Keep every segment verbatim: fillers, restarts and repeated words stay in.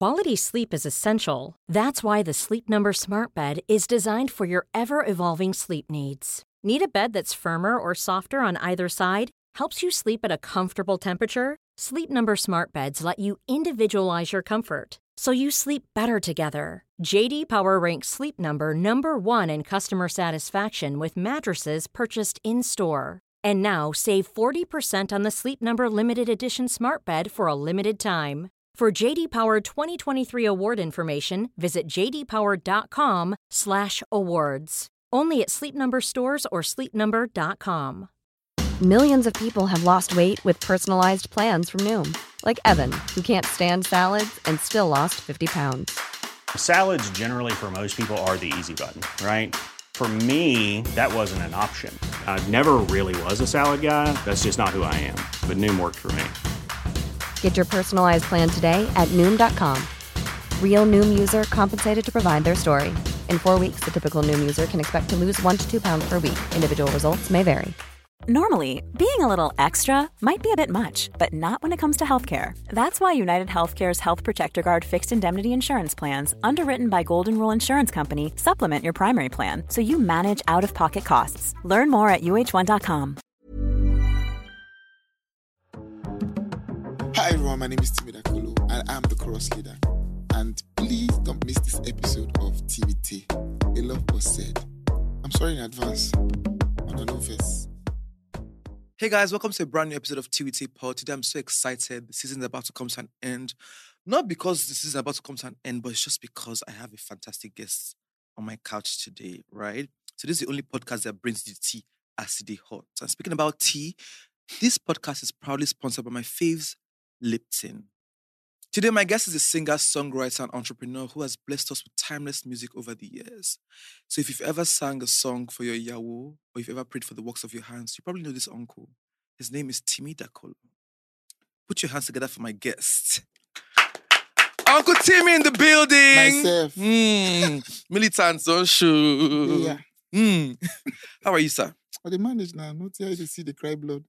Quality sleep is essential. That's why the Sleep Number Smart Bed is designed for your ever-evolving sleep needs. Need a bed that's firmer or softer on either side? Helps you sleep at a comfortable temperature? Sleep Number Smart Beds let you individualize your comfort, so you sleep better together. J D Power ranks Sleep Number number one in customer satisfaction with mattresses purchased in-store. And now save forty percent on the Sleep Number Limited Edition Smart Bed for a limited time. For J D Power twenty twenty-three award information, visit j d power dot com slash awards. Only at Sleep Number stores or sleep number dot com. Millions of people have lost weight with personalized plans from Noom. Like Evan, who can't stand salads and still lost fifty pounds. Salads generally for most people are the easy button, right? For me, that wasn't an option. I never really was a salad guy. That's just not who I am. But Noom worked for me. Get your personalized plan today at Noom dot com. Real Noom user compensated to provide their story. In four weeks, the typical Noom user can expect to lose one to two pounds per week. Individual results may vary. Normally, being a little extra might be a bit much, but not when it comes to healthcare. That's why United Healthcare's Health Protector Guard fixed indemnity insurance plans, underwritten by Golden Rule Insurance Company, supplement your primary plan so you manage out-of-pocket costs. Learn more at u h one dot com. Hi everyone, my name is Timi Dakolo and I'm the chorus leader. And please don't miss this episode of T V T. A lot was said. I'm sorry in advance. On the verse. Hey guys, welcome to a brand new episode of T V T Pod. Today I'm so excited. The season is about to come to an end. Not because the season is about to come to an end, but it's just because I have a fantastic guest on my couch today, right? So this is the only podcast that brings you the tea as the hot. And speaking about tea, this podcast is proudly sponsored by my faves, Lipton. Today, my guest is a singer, songwriter, and entrepreneur who has blessed us with timeless music over the years. So if you've ever sang a song for your yawo, or if you've ever prayed for the works of your hands, you probably know this uncle. His name is Timi Dakolo. Put your hands together for my guest. Uncle Timi in the building. Myself. Mm. Militant, don't show. Yeah. Mm. How are you, sir? Oh, they manage now. Not here to see the cry blood.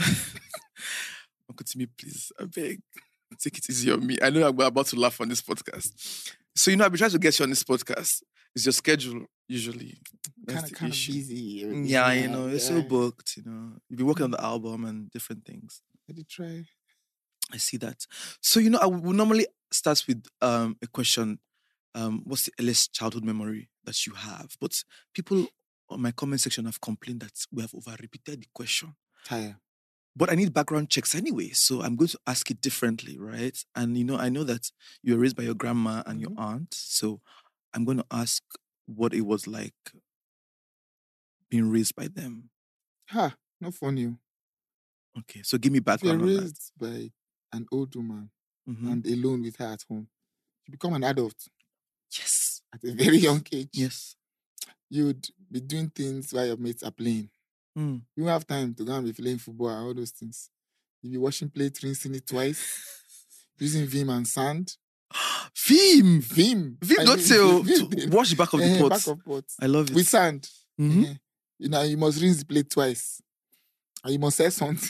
Uncle Timi, please, I beg. Take it easy on me. I know I'm about to laugh on this podcast. So, you know, I've been trying to get you on this podcast. It's your schedule, usually. Kind of kind of busy. Yeah, you know, you're so booked, you know. You've been working on the album and different things. I did try. I see that. So, you know, I would normally start with um, a question. Um, what's the earliest childhood memory that you have? But people on my comment section have complained that we have over-repeated the question. Tired. But I need background checks anyway, so I'm going to ask it differently, right? And, you know, I know that you were raised by your grandma and mm-hmm. your aunt, so I'm going to ask what it was like being raised by them. Ha, not funny. Okay, so give me background You're on raised that. by an old woman mm-hmm. and alone with her at home. You become an adult. Yes. At a very young age. Yes. You'd be doing things while your mates are playing. Mm. You won't have time to go and be playing football and all those things. You'll be washing plate, rinsing it twice, using Vim and sand. Vim! Vim! Vim, not to, to wash the back of the uh, pot. Back of pot. I love it. With sand. Mm-hmm. Uh, you know, you must rinse the plate twice. And you must sell something.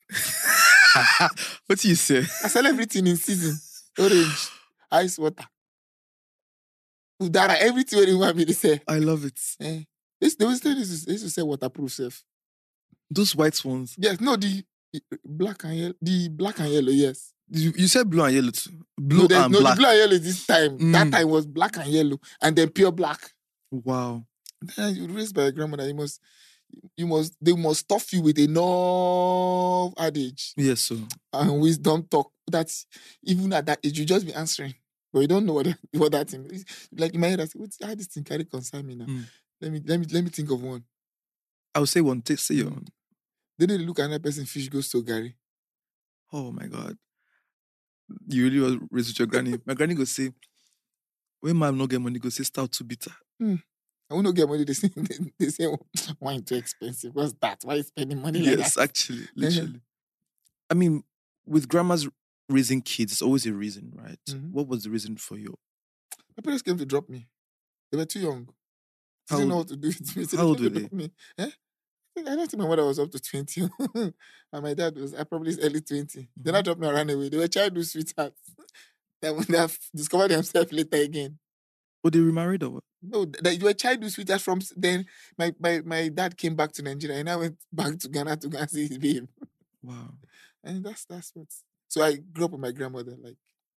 What do you say? I sell everything in season. Orange, ice water, udara, everything where you want me to say. I love it. Uh, This, they used to, they used to say waterproof self. Those white ones? Yes, no, the, the black and yellow. The black and yellow, yes. You, you said blue and yellow too. Blue no, and no, black. The blue and yellow this time. Mm. That time was black and yellow, and then pure black. Wow. Then you raised by your grandmother. You must, you must, they must stuff you with enough adage. Yes, sir. And wisdom talk. That even at that age, you just be answering, but you don't know what that, what that thing is. Like in my head, I say, how this thing carry concern me now? Mm. Let me let me let me think of one. I would say one. Take say your own. Then they look at another person, fish goes to Gary. Oh my God. You really was raised with your granny. My granny go say, when mom no get money, go say stout too bitter. Mm. I won't get money. They say they, they say wine too expensive. What's that? Why are you spending money like yes, that? actually, literally. I mean, with grandmas raising kids, it's always a reason, right? Mm-hmm. What was the reason for you? My parents came to drop me. They were too young. They didn't know what to do with me. So how they old were drop they? Me. Eh? I don't think my mother was up to twenty. And my dad was, I probably was early twenty. Mm-hmm. Then I dropped me and ran away. They were trying to do sweethearts. That when they have discovered themselves later again. But they remarried or what? No, that you were childhood sweetheart from then. My, my my dad came back to Nigeria and I went back to Ghana to go and see his babe. Wow. And that's that's what. So I grew up with my grandmother. Like,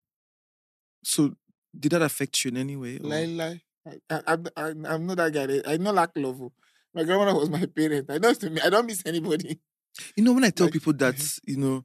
So did that affect you in any way? or- lie, lie. I, I, I, I'm not that guy. I not lack love. oh. My grandmother was my parent. I don't to me. I don't miss anybody. You know, when I tell Like- people that, you know,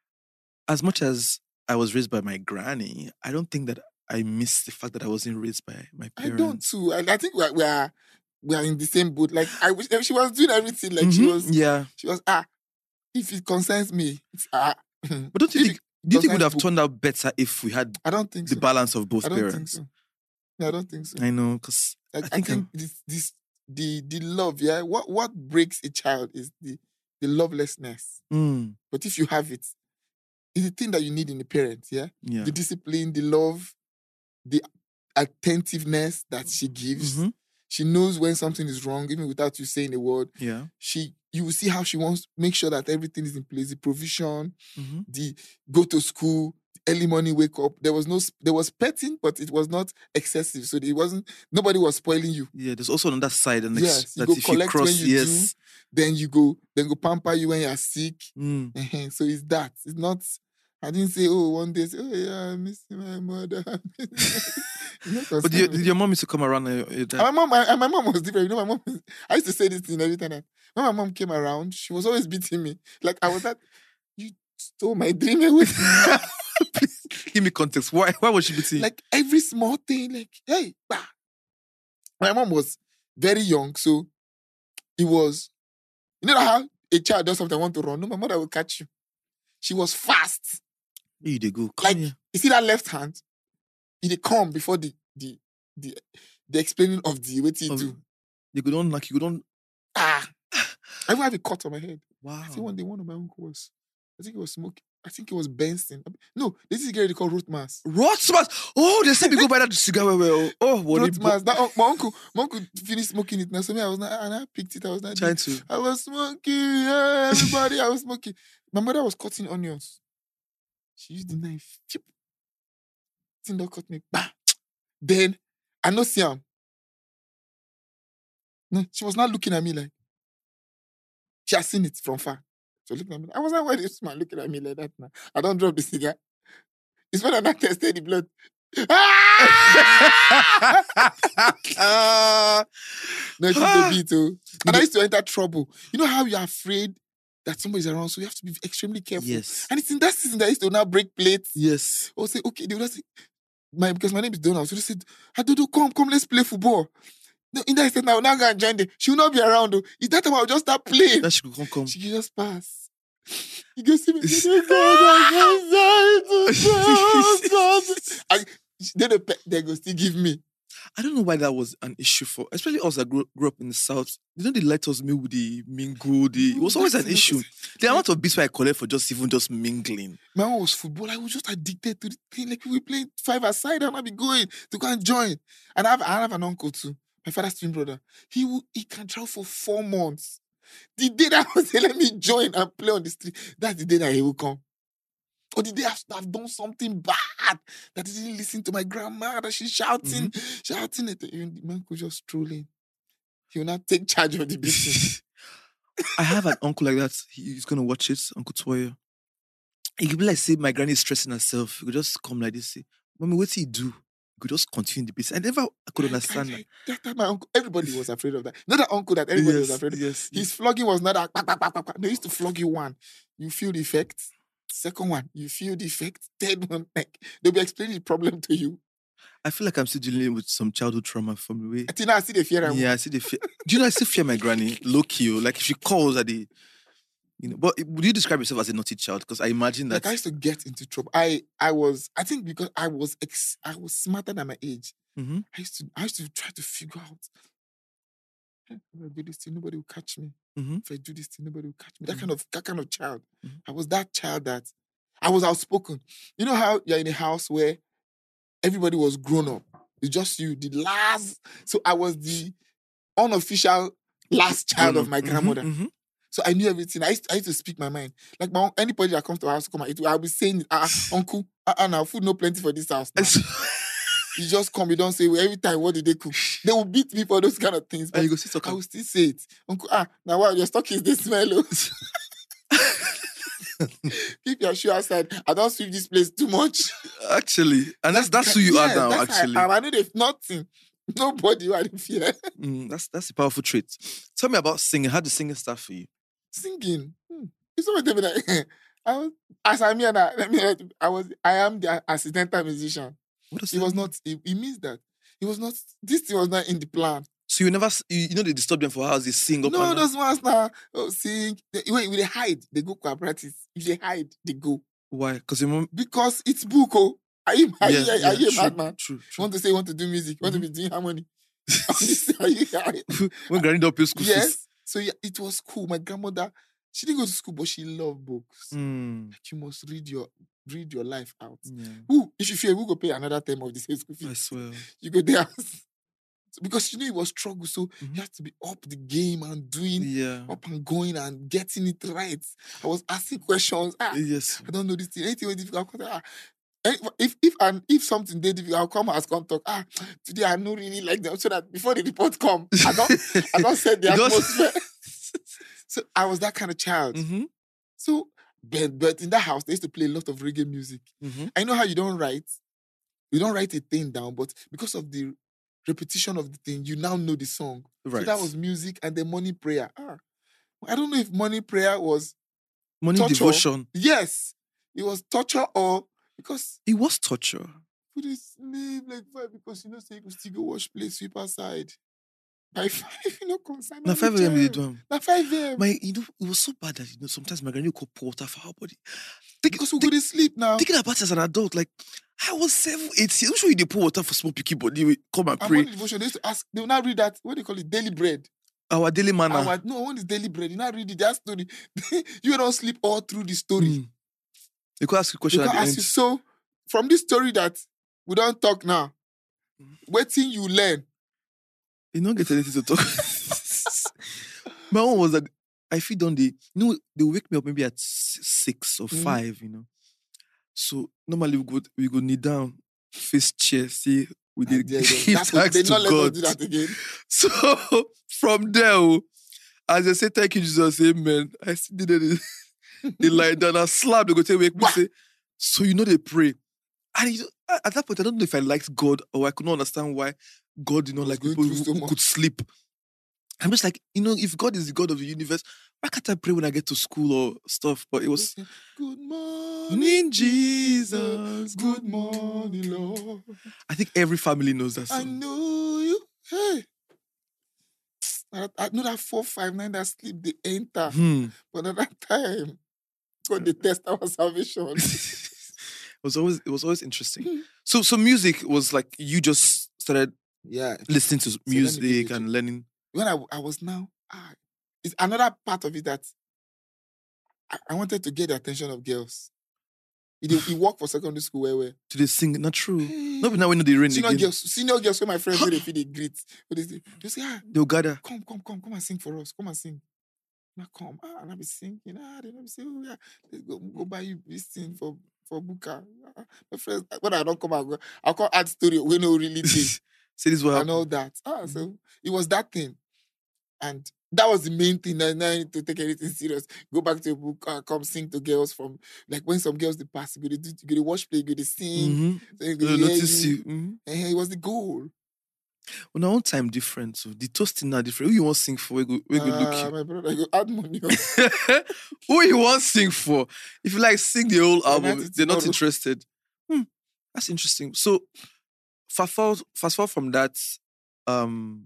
as much as I was raised by my granny, I don't think that I miss the fact that I wasn't raised by my I parents. don't too. I, I think we are, we are we are in the same boat. Like I wish she was doing everything. Like she Mhm, was. Yeah. She was ah. If it concerns me, it's ah. But don't you If think, it do you think it would concerns have book- turned out better if we had I don't think the so. balance of both I don't parents? think so. No, I don't think so. I know, because Like, I I think think, I'm- this, this the the love, yeah. What what breaks a child is the the lovelessness. mm, But if you have it, it's the thing that you need in the parent, yeah. yeah. The discipline, the love, the attentiveness that she gives. Mhm, She knows when something is wrong, even without you saying a word. Yeah. She, you will see how she wants to make sure that everything is in place. The provision, Mhm. the go to school, early morning wake up. There was no, sp- there was petting, but it was not excessive. So it wasn't. Nobody was spoiling you. Yeah, there's also another side, and Yes, you that go if you collect when cross, you yes. Then you go, then go pamper you when you're sick. Mm. Ehen, so it's that. It's not. I didn't say, oh, one day, say, oh yeah, I miss my mother. You know, 'cause But did your, I- did your mom used to come around? Uh, uh, And that- my mom, and my mom was different. You know, my mom. I used to say this thing every time. that- When my mom came around, she was always beating me. Like I was that. You stole my dream away. Please give me context. Why? Why was she beating? you? Like every small thing. Like hey, bah. My mom was very young, so it was. You know how a child does something, want to run. No, my mother will catch you. She was fast. Here you dey go. Come Like here. you see that left hand. It come before the the the the explaining of the what you Of- do. You go don't like you go don't. Ah, I even have a cut on my head. Wow. I think one day one of my uncle was, I think he was smoking. I think it was Benson. No, this is a girl they call Ruth Mars. Rothmas. Oh, they said me go buy that cigar. Well, well. Oh, what Ruth it Mars. That, un- my uncle, my uncle finished smoking it. Now, so me, I was not, and I picked it. I was not trying doing- to. I was smoking. Yeah, everybody, I was smoking. My mother was cutting onions. She used the knife. Chip. Thing that cut me. Bah. Then I know Siam. No, she was not looking at me like. She has seen it from far. So looking at me. I was like, why this man looking at me like that now? I don't drop the cigar. It's when I not tested the blood. Ah! No, it's the beat, oh. And I used to enter trouble. You know how you're afraid that somebody's around, so you have to be extremely careful. Yes. And it's in that season that I used to now break plates. Yes. Or say, okay, they would just say, my, because my name is Donald. So they said, Adodo, come, come, let's play football. No, in that said, now, now go and join them. She will not be around, though. It's that time I'll just start playing. That should come come. She can just pass. You go see me. I, then the pe- they go still give me. I don't know why that was an issue for, especially us that grew, grew up in the South. You know, they let us mingle, the mingle, the, it was always an That's- issue. The amount of beats I collect for just even just mingling. My one was football. I was just addicted to the thing. Like we play five aside, and I'll be going to go and join. And I have, I have an uncle too, my father's twin brother. He will, he can travel for four months. The day that I was saying, let me join and play on the street, that's the day that he will come. Or the day I've, I've done something bad that he didn't listen to my grandma, that she's shouting, shouting at the, even the man could just strolling. He will not take charge of the business. I have an uncle like that. He- He's gonna watch it, Uncle Toya. He could be like, say, my granny is stressing herself. He could just come like this, say, Mommy, what do you do? He could just continue the business. I never could understand that. that. That my uncle, everybody was afraid of that. Not that uncle that everybody was Yes, afraid of. yes. His flogging was not that. Bah, bah, bah, bah, bah. They used to flog you one. You feel the effect. Second one, you feel the effect. Third one, like they'll be explaining the problem to you. I feel like I'm still dealing with some childhood trauma from the way. I think now I see the fear. Yeah, I see the fear. Do you know I still fear my granny? Low key, oh, like if she calls at the, you know. But would you describe yourself as a naughty child? Because I imagine that. Like I used to get into trouble. I I was I think because I was ex, I was smarter than my age. Mhm. I used to I used to try to figure out. "Hey, if I do this thing, nobody will catch me. Mhm. If I do this thing, nobody will catch me. That Mhm. kind of that kind of child. Mhm. I was that child that I was outspoken. You know how you're in a house where everybody was grown up. It's just you, the last. So I was the unofficial last child of my Mhm, grandmother. mhm. So I knew everything. I used, I used to speak my mind. Like my own, anybody that comes to our house to come and eat, I'll be saying, ah, uncle, ah, uh, now food no plenty for this house now. You just come, you don't say, well, every time, what did they cook? They will beat me for those kind of things. But And you go sit talk I am. will still say it. Uncle, ah, now what, your stock is this smell. oh." Keep your shoe outside. I don't sweep this place too much. Actually, and that's that's who you Yeah, are now. that's how Actually, I, am. I know there's nothing. Nobody who I didn't fear. Mm, that's that's a powerful trait. Tell me about singing. How did singing start for you? Singing. Hmm. If someone tell me that, I was, as I'm here now, let me, I was, I am the accidental musician. What does It that was mean? not, it, it means that it was not, this thing was not in the plan. So you never, s- you, you know, they disturb them for hours. They sing up No, and down. those ones now, oh, sing. They, wait, they hide. They go choir practice. If they hide, they go. Why? Because your mom. Because it's book, oh. Are you, are Yeah, you, are yeah, you a true, madman? true, You true. want to say you want to do music? You want to be doing harmony? Are you, are you, When Granny don't pay school fees. yes. So yeah, it was cool. My grandmother, she didn't go to school, but she loved books. Mm, Like, you must read your read your life out. yeah. Who, if you fear, we go pay another term of the same school I fees. swear. You go there. So, because you know it was struggle, so Mhm. you have to be up the game and doing Yeah. up and going and getting it right. I was asking questions. Ah, Yes. I don't know this thing. Anything was difficult. I'll come, ah. Eh, If if and if something they difficult, I'll come ask come talk. Ah, today I don't really like them. So that before the report come, I don't I don't set the You don't- atmosphere. So I was that kind of child. Mm-hmm. So but, but in that house, they used to play a lot of reggae music. Mm-hmm. I know how you don't write. You don't write a thing down, but because of the repetition of the thing, you now know the song. Right. So that was music and the morning prayer. Ah, I don't know if morning prayer was Morning torture. devotion. Yes, it was torture or because It was torture. put it sleep like five because you know say you could still go wash plate, sweep outside. By five, you know, concern. Now five a.m. they do 'em. Now five a.m. My, you know, it was so bad that you know sometimes my granny would pour water for her body. Think, Because we think, go to sleep now. thinking about it as an adult, like I was seven, eight years. I'm sure you did pour water for small picky body. We come and And pray. morning devotion, they used to ask, they will now read that, what do you call it, daily bread. Our daily manna. Our, no, one is daily bread. You now read it, that story. You don't sleep all through the story. Mm. They could ask you a They question can at the ask end. you, so from this story that we don't talk now, Mm. waiting you learn. You don't get anything to talk. My own was that I feed on the, you know, they wake me up maybe at s- six or Mhm. five, you know. So normally we go we go kneel down, face chair, say we did And there, there. give That's what thanks they to not let us God. do that again. So from there, oh, as they say, thank you, Jesus, amen. I still did it. They lie down and slap, they go tell wake me, Wah! say, so you know they pray. And you know, at at that point, I don't know if I liked God or I could not understand why God did not was like going people through who, so who much. could sleep. I'm just like, you know, if God is the God of the universe, why can't I pray when I get to school or stuff? But it was, Good morning, morning, Jesus. Good morning, Lord. I think every family knows that I song. know you. Hey. I, I know that four, five, nine that sleep, they enter. Hmm. But at that time, God, they test our salvation. it was always it was always interesting. So so music was like you just started Yeah. listening to let me give music you and two. learning. When I, I was now, ah, it's another part of it that I, I wanted to get the attention of girls. He, dey- he worked for secondary school where where To they sing, not true. Not now we know they rain senior again. girls, senior girls, when my friends when they feel they greet, when they say, they say, ah, They'll gather. come, come, come, come and sing for us. Come and sing. And I come, ah, and I be singing. Ah, they not be say, oh yeah, let's go, go buy you this thing for for Buka. Ah, my friends, when I don't come and go, I'll come add story. We know really thing Say this what and happened. all that. Ah, so it was that thing, and that was the main thing. Now, now I need to take anything serious. Go back to your book. Uh, come sing to girls from like when some girls they pass, you go to do, you go to watch play, you go to sing. Mm-hmm. So you go They'll hear notice you. you. Mhm. Eh, it was the goal. On our own time different. So the toasting now different. Who you want sing for? We go, we go look Ah, you. my brother, I go add money. on. Who you want sing for? If you like sing the whole I'll album, write it they're not tomorrow. interested. Hmm, that's interesting. So fast forward, fast forward from that, um,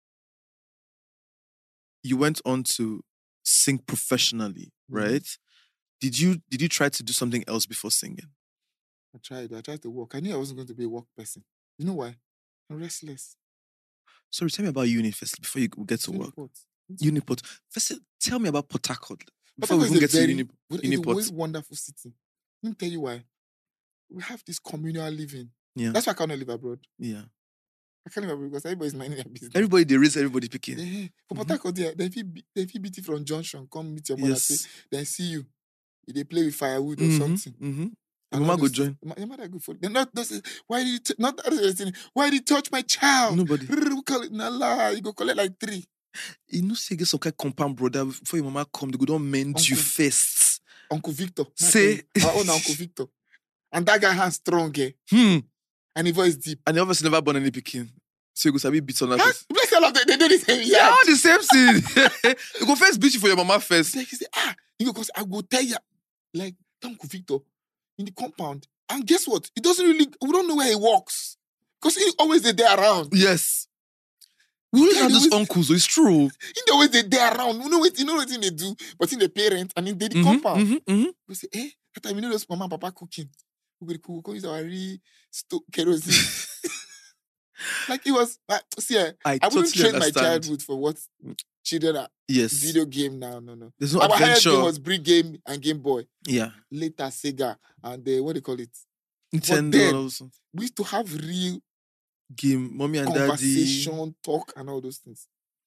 you went on to sing professionally, Mhm. right? Did you did you try to do something else before singing? I tried. I tried to work. I knew I wasn't going to be a work person. You know why? I'm restless. Sorry, tell me about uni first before you get to It's work. Uniport. Uniport. First, tell me about Port Harcourt Port before we Harcourt even is a get to very, Uni, it's a Uniport. very wonderful city. Let me tell you why. We have this communal living. Yeah, That's why I cannot live abroad. yeah. I can't remember because everybody's minding their business. Everybody, they raise everybody picking. Yeah. For Port Mhm. Harcourt, yeah, then if you be- then if you beat it from junction, come meet your mother, say, Yes. then see you. If they play with firewood or Mm-hmm. something. Mm-hmm. And Your all mama go those- join. Ma- Your mother go for They're not those, why did you t- not that is the thing. Why did you touch my child? Nobody. We call it Nala. You go collect like three. You know, say get some kind of compound brother before your mama come, they go don't mend you Uncle. first. Uncle Victor. Say- our own Uncle Victor. And that guy has strong, eh? Hmm. And his voice deep. And they obviously never born any picking. So you go sabi beat on that. Huh? person. Bless all of them. They do the same. Yeah, Yeah. all the same thing. You go first beat you for your mama first. Like he say, ah, you know, because I go tell you, like, Uncle Victor in the compound. And guess what? He doesn't really, we don't know where he walks. Because he always they there around. Yes. We always Yeah, have they those always- uncles, so it's true. He always they there around. You know what, you know what they do? But in the parent and in the Mhm, compound. mhm, mhm. We say, eh, that time you know those mama and papa cooking. We go cook, we use our re sto- kerosene. Like it was, like, see, eh, I, I wouldn't totally trade my understand. childhood for what children are. Yes. Video game now, no, no. There's no Our highest adventure. game was Brick Game and Game Boy. Yeah. Later Sega and the, what do you call it? Nintendo then- also. We used to have real Game, mommy and daddy. conversation, talk, and all those things.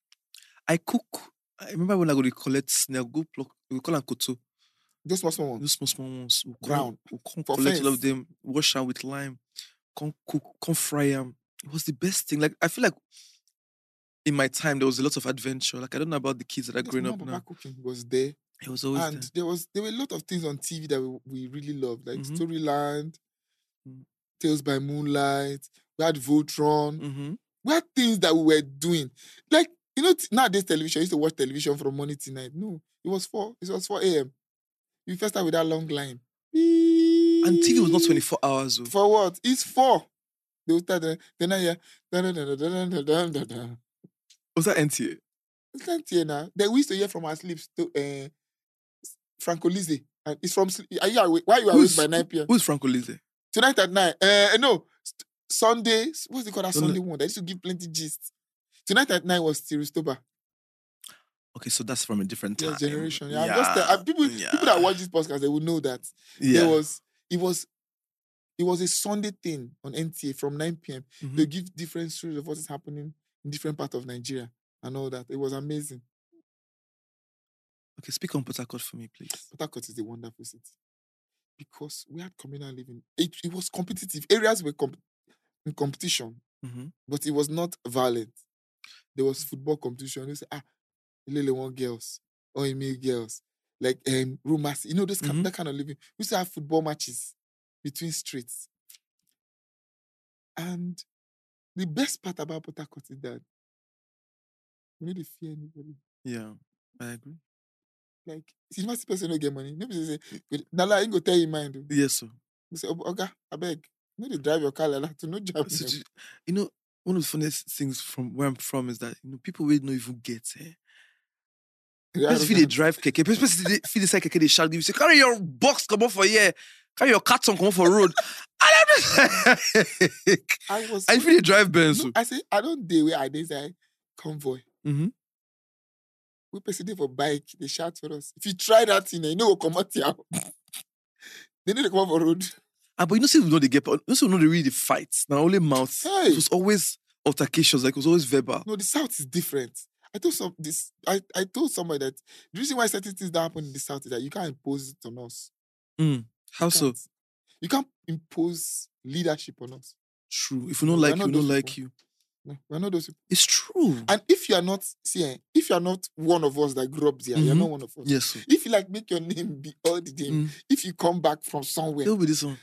I cook. I remember when I go to collect snail, go pluck, we call them koto. Just small, small one. Those small, small ones. We come, Brown. we come For collect all of fence. them, wash them with lime, come cook, come fry them. It was the best thing. Like, I feel like in my time, there was a lot of adventure. Like, I don't know about the kids that are Just growing mama up and now. papa cooking was there. It was always And there. there was there were a lot of things on T V that we, we really loved, like Mhm. Storyland, Mm. Tales by Moonlight. We had Voltron. Mm-hmm. We had things that we were doing. Like, you know, t- nowadays television, I used to watch television from morning to night. No, it was four. It was four a.m. You first start with that long line. And T V was not twenty-four hours. Though. For what? It's four. They will start the, then I hear, da da da da da da da da da. Was that N T A? It's plenty here now. Then we used to hear from our sleeps to uh, Franco Lizzie. And it's from sleep. Are you awake? Why are you awake Who's- by nine p.m.? Who's Franco Lizzie? Tonight at nine. Uh, no, st- Sunday. What's it called? That Sunday. Sunday one. That used to give plenty gist. Tonight at nine was Tiristoba. Okay, so that's from a different time. Yes, generation. Yeah, I'm just tell- uh, people, yeah. people that watch this podcast, they will know that Yeah. there was it was it was a Sunday thing on N T A from nine p.m. Mhm. They give different stories of what is happening in different parts of Nigeria and all that. It was amazing. Okay, speak on Port Harcourt for me, please. Port Harcourt is a wonderful city because we had communal living. It, it was competitive. Areas were comp- in competition, Mm-hmm. but it was not violent. There was football competition. You say, ah, Lele want girls, or male girls, like um, rumors. You know, those kind, Mhm. that kind of living. We used to have football matches between streets. And the best part about Port Harcourt is that we need to fear anybody. Yeah, I agree. Like, if you see person no get money, maybe they say, Nala, I ain't go tell you mind. oh." Yes, sir. You say, Oga, I beg, you need to drive your car like that to no job. So, do you- you know, one of the funniest things from where I'm from is that, you know, people will not even get eh? Especially if they drive keke, especially if they say keke, they shout, you say, carry your box, come on for here, carry your carton, come on for road. I don't I was. And if they drive Benz, No, I say, I don't do where I dey say convoy. Mhm. We person dey for bike, they shout for us. If you try that thing, eh, you know we'll come out here. They need to come out for road. ah, but you know, see, we know they get, you know, see, we know they really fight. Now only mouth. Hey. It was always altercations, like it was always verbal. No, the South is different. I told some this. I, I told somebody that the reason why certain things that happen in the South is that you can't impose it on us. Mm. How You so? can't. You can't impose leadership on us. True. If we don't We are like you, not we don't those like people. you. No, we're not those people. It's true. And if you are not, see, eh, if you are not one of us that grew up there, you're Mhm. not one of us. Yes, sir. If you like make your name be all the name, Mm. if you come back from somewhere, It'll be this one.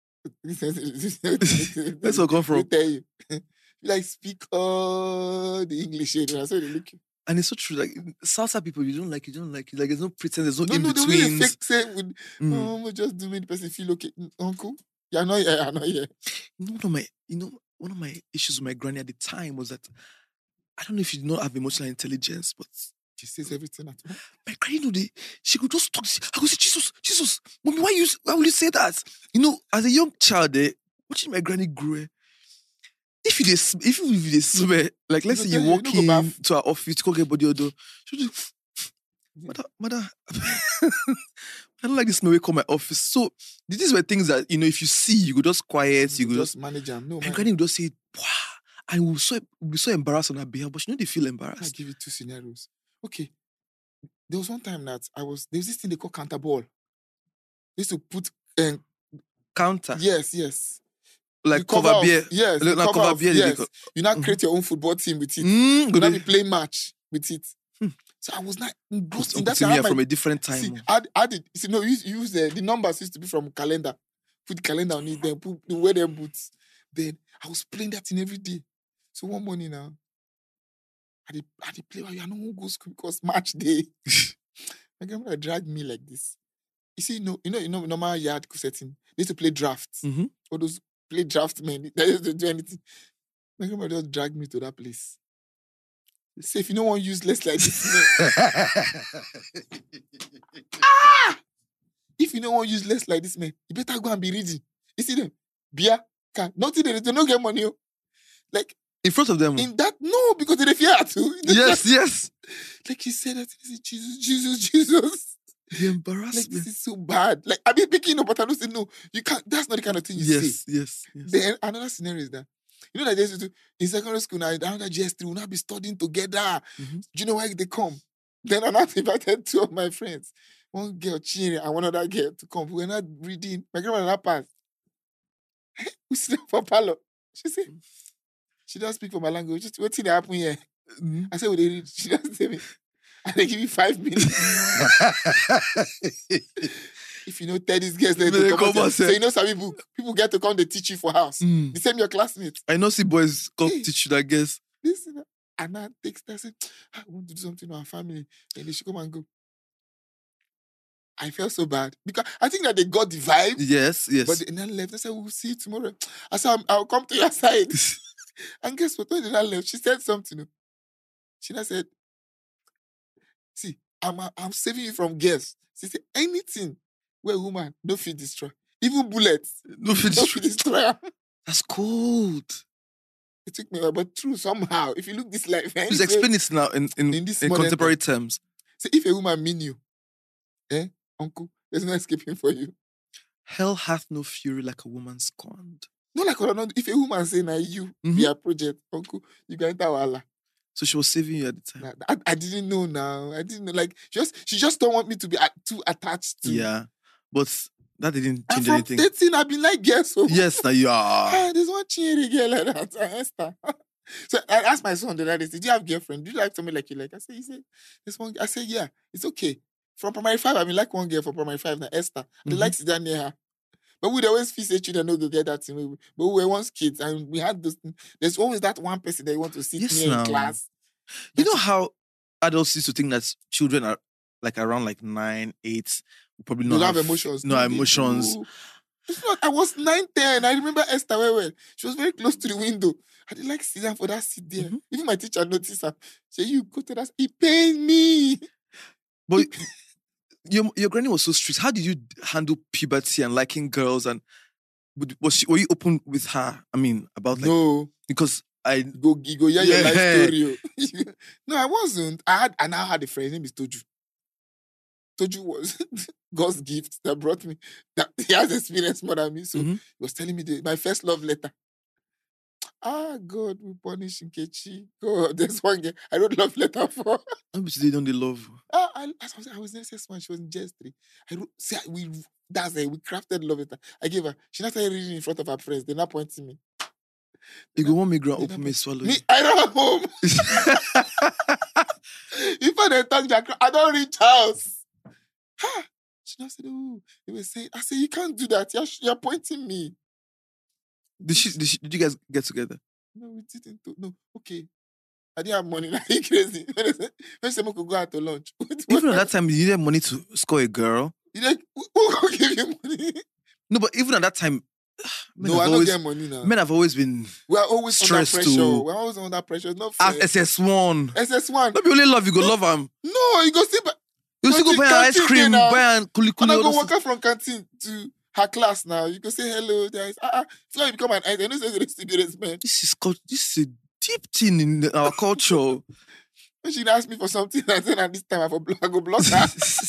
That's That's where I come from. tell you. You like speak all the English, eh, that's why they look you. And it's so true. Like salsa people, you don't like, you don't like. Like there's no pretense. There's no, No, in no, the way they betweens. fake say, with, Mm. oh, we just do make the person feel okay. Mm, Uncle, you're not here, you're not here. You know, one of my, you know, one of my issues with my granny at the time was that I don't know if she did not have emotional intelligence, but She says everything at once. my granny, you know, they, she could just talk. I could say, Jesus, Jesus, mommy, why you, why would you say that? You know, as a young child, eh, watching my granny grow, eh, if you dey sm- if you if you dey swear, like let's You say go you tell you, walk you no go in bath. to her office to go get body odor, she do, mother, mother, I don't like this smell. We call my office. So these were things that you know, if you see, you go just quiet, you go just. just manage them. No, My man. granny would just say, wow. And we'll, so, we'll be so embarrassed on her behalf, but you know they feel I'll embarrassed. give you two scenarios. Okay. There was one time that I was, there was this thing they call counter ball. They used to put, um, Counter. yes, yes. Like You cover off- beer. Yes. Like you cover cover off- beer, they yes. co- You now Mhm. create your own football team with it. Mm, You good. now day. be playing match with it. Hmm. So I was not engrossed in Uncle that. Timmy I had are my- from a different time. See, oh. I, I did. See, no, use use the, the numbers used to be from calendar. Put the calendar on it, then put the wear them boots. Then I was playing that thing every day. So one morning now, I did I did play. I don't go school because match day. My grandmother dragged me like this. You see, you know, you know, you know, normal yard setting. They used to play drafts. Mhm. All those play draft men. They used to do anything. My grandmother just dragged me to that place. Say, if you don't want useless like this, man, if you don't want useless like this, man, you better go and be reading. You see them? Beer, car, nothing, they don't get money. oh. Like, In front of them. oh. in that, no, because they fear too. Yes, yes. Like he said that, he said, Jesus, Jesus, Jesus. The Like, embarrassment. this is so bad. Like, I've been picking up, but I don't say, no, you can't, that's not the kind of thing you say. Yes, yes, yes. Then another scenario is that, you know that they used to do, in secondary school now, under G S three, we'll not be studying together. Mhm. Do you know why they come? Then I not invited two of my friends. One girl, Chiri, and one other girl to come. We were not reading. My grandmother not passed. We sit down for palo. She said, she doesn't speak for my language. Just what's that happen here? Mhm. I said, what they read? She doesn't say me. And they give me five minutes. If you know thirty girls, let They to come come out. and So say- you know Sabi book. People get to come, they teach you for house. Mm. The same your classmates. I know see boys come Hey. teach you, I guess. This and that. And I text her, say, I want to do something to our family. And they should come and go. I felt so bad. Because I think that they got the vibe. Yes, yes. But they then left. I said, we'll see you tomorrow. I said, "I'm- I'll come to your side. And guess what? When they now left, she said something. oh. She now said, see, I'm, I'm saving you from girls. She said, anything where woman no fit destroy. Even bullets, no fit no fit destroy. am." That's cold. It took me a while, but true somehow. If you look this life, eh, Please say- explain it now in, in, In in, this modern contemporary terms. say, if a woman mean you, eh, uncle, there's no escaping for you. Hell hath no fury like a woman scorned. Not like what I know. If a woman say, now you, Mhm. be a project, uncle, you can enter wala. So she was saving you at the time. Nah, I, I didn't know now. I didn't know. Like, just she just don't want me to be a- too attached to. Yeah. But that didn't And change from anything. dating, I've been like, guess so. Yes, now you are. Ah, there's one cheery girl like that, uh, Esther. So I asked my son the other day, did you have a girlfriend? Do you like somebody like you like? I said, he said, this one. I said, yeah, it's okay. From primary five, I mean, like one girl from primary five, now Esther. They Mhm. like sit down near her. But we'd always feel say children no go get that thing. But we were once kids and we had those. There's always that one person that you want to sit Yes, near now. in class. You know how adults used to think that children are like around like nine, eight, will probably You not don't have emotions. No No, they emotions. do. It's not, I was nine, ten. I remember Esther well, well. She was very close to the window. I did like sit down for that seat there. Mhm. Even my teacher noticed her. She said, you go to that. It pained me. But your your granny was so strict. How did you handle puberty and liking girls? And would- was she, were you open with her? I mean, about like No. because I Go, you go hear your life Yeah. story. oh. No, I wasn't. I had, and I had a friend. His name is Toju. Toju was God's gift that brought me. That he has experience more than me. So Mhm. he was telling me the, my first love letter. Ah, God will punish Nkechi. God, there's one girl I wrote love letter for. obviously they don't they love. Ah, I, I was, I was in S S one. She was in J S three. I wrote, see, I- we that's it. We crafted love letter. I gave her. She not started reading in front of her friends. They're not pointing me. You go want me grow They open not me point- swallow. Me, you. I don't have home. If I don't talk Jack, I don't reach house. Ha! She now said, oh, they were saying, I said, you can't do that. You're, you're pointing me. Did she, did she did you guys get together? No, we didn't. do- No, okay. I didn't have money. Like, you crazy. When someone could go out to lunch. Even at that time, you needed money to score a girl. You like, who who go give you money? No, but even at that time, men, No, have I don't always, get money now. men have always been We're always stressed under pressure. to- We're always under pressure. It's not as fair. S S one. S S one. Not be only love, you go love them. No, you go see, but You still go Canteen- buy an ice canteen cream, day now. buy an kuli when kuli. I all go those walk out from canteen to her class now, you go say hello, guys. Ah, ah. If you become an ice, I know you're going to be respect. This is called, this is a deep thing in our culture. When she asked me for something, I said, at this time I, for block, I go block her.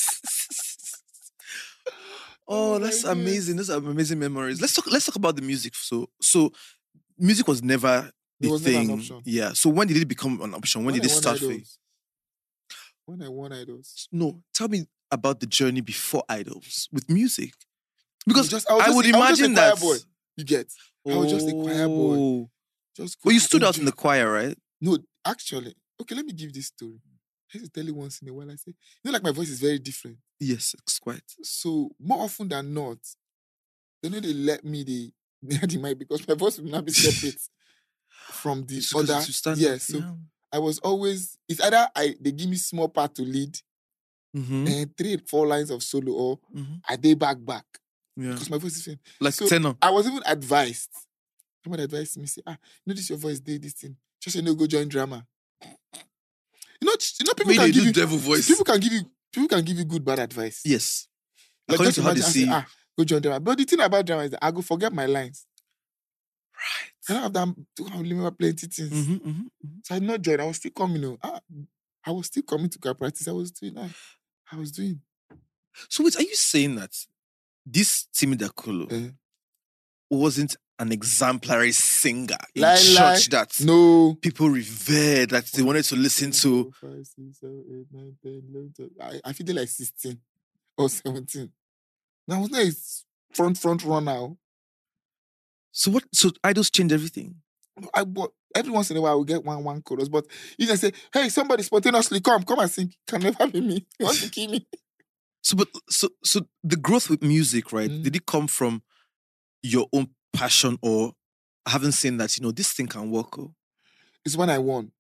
Oh, Oh, that's my amazing. Those are amazing memories. Let's talk. Let's talk about the music. So, so music was never the was never an thing. option. Yeah. So when did it become an option? When, When did I it won start for you? Idols. When I won Idols. No, tell me about the journey before Idols with music. Because just, I, was just, would I was just a imagine choir that. boy. You get? I was just a choir boy. Oh. Just But you go stood out in enjoy. the choir, right? No, actually, okay, let me give this story. I used to tell you once in a while. I say, you know, like my voice is very different. Yes, it's quite. So more often than not, they know they let me the the mic because my voice will not be separate from the It's 'cause other. it's to stand Yeah, up, so yeah. I was always. It's either I they give me small part to lead Mm-hmm. and three four lines of solo, or Mm-hmm. I they back back Yeah. because my voice is different. Like So tenor. I was even advised. Someone advised me, say, ah, you know this your voice, they this thing. Just you know, go join drama. You know, you know, people Maybe can they give do you devil voice. people can give you people can give you good bad advice. Yes. Like According just to how they imagine, I see say, you. ah, go join drama. But the thing about drama is that I go forget my lines. I don't have that. I remember plenty things. Mm-hmm, mm-hmm, mm-hmm. So I did not join. I was still coming. You know, ah, I was still coming to choir practice. I was doing. Ah, I was doing. So wait, are you saying that this Timi Dakolo Eh. wasn't an exemplary singer in Lie, church lie. that No. people revered, that they wanted to listen to? Four, five, six, seven, eight, nine, ten, eleven, twelve. I, I feel like sixteen or seventeen. Now I was not a front front runner. So what? So Idols changed everything. I but every once in a while I will get one one chorus, but you can say, "Hey, somebody spontaneously come, come and sing." Can never be me. You want to kill me? So, but so so the growth with music, right? Mm. Did it come from your own passion, or having seen that you know this thing can work? Oh? It's when I won.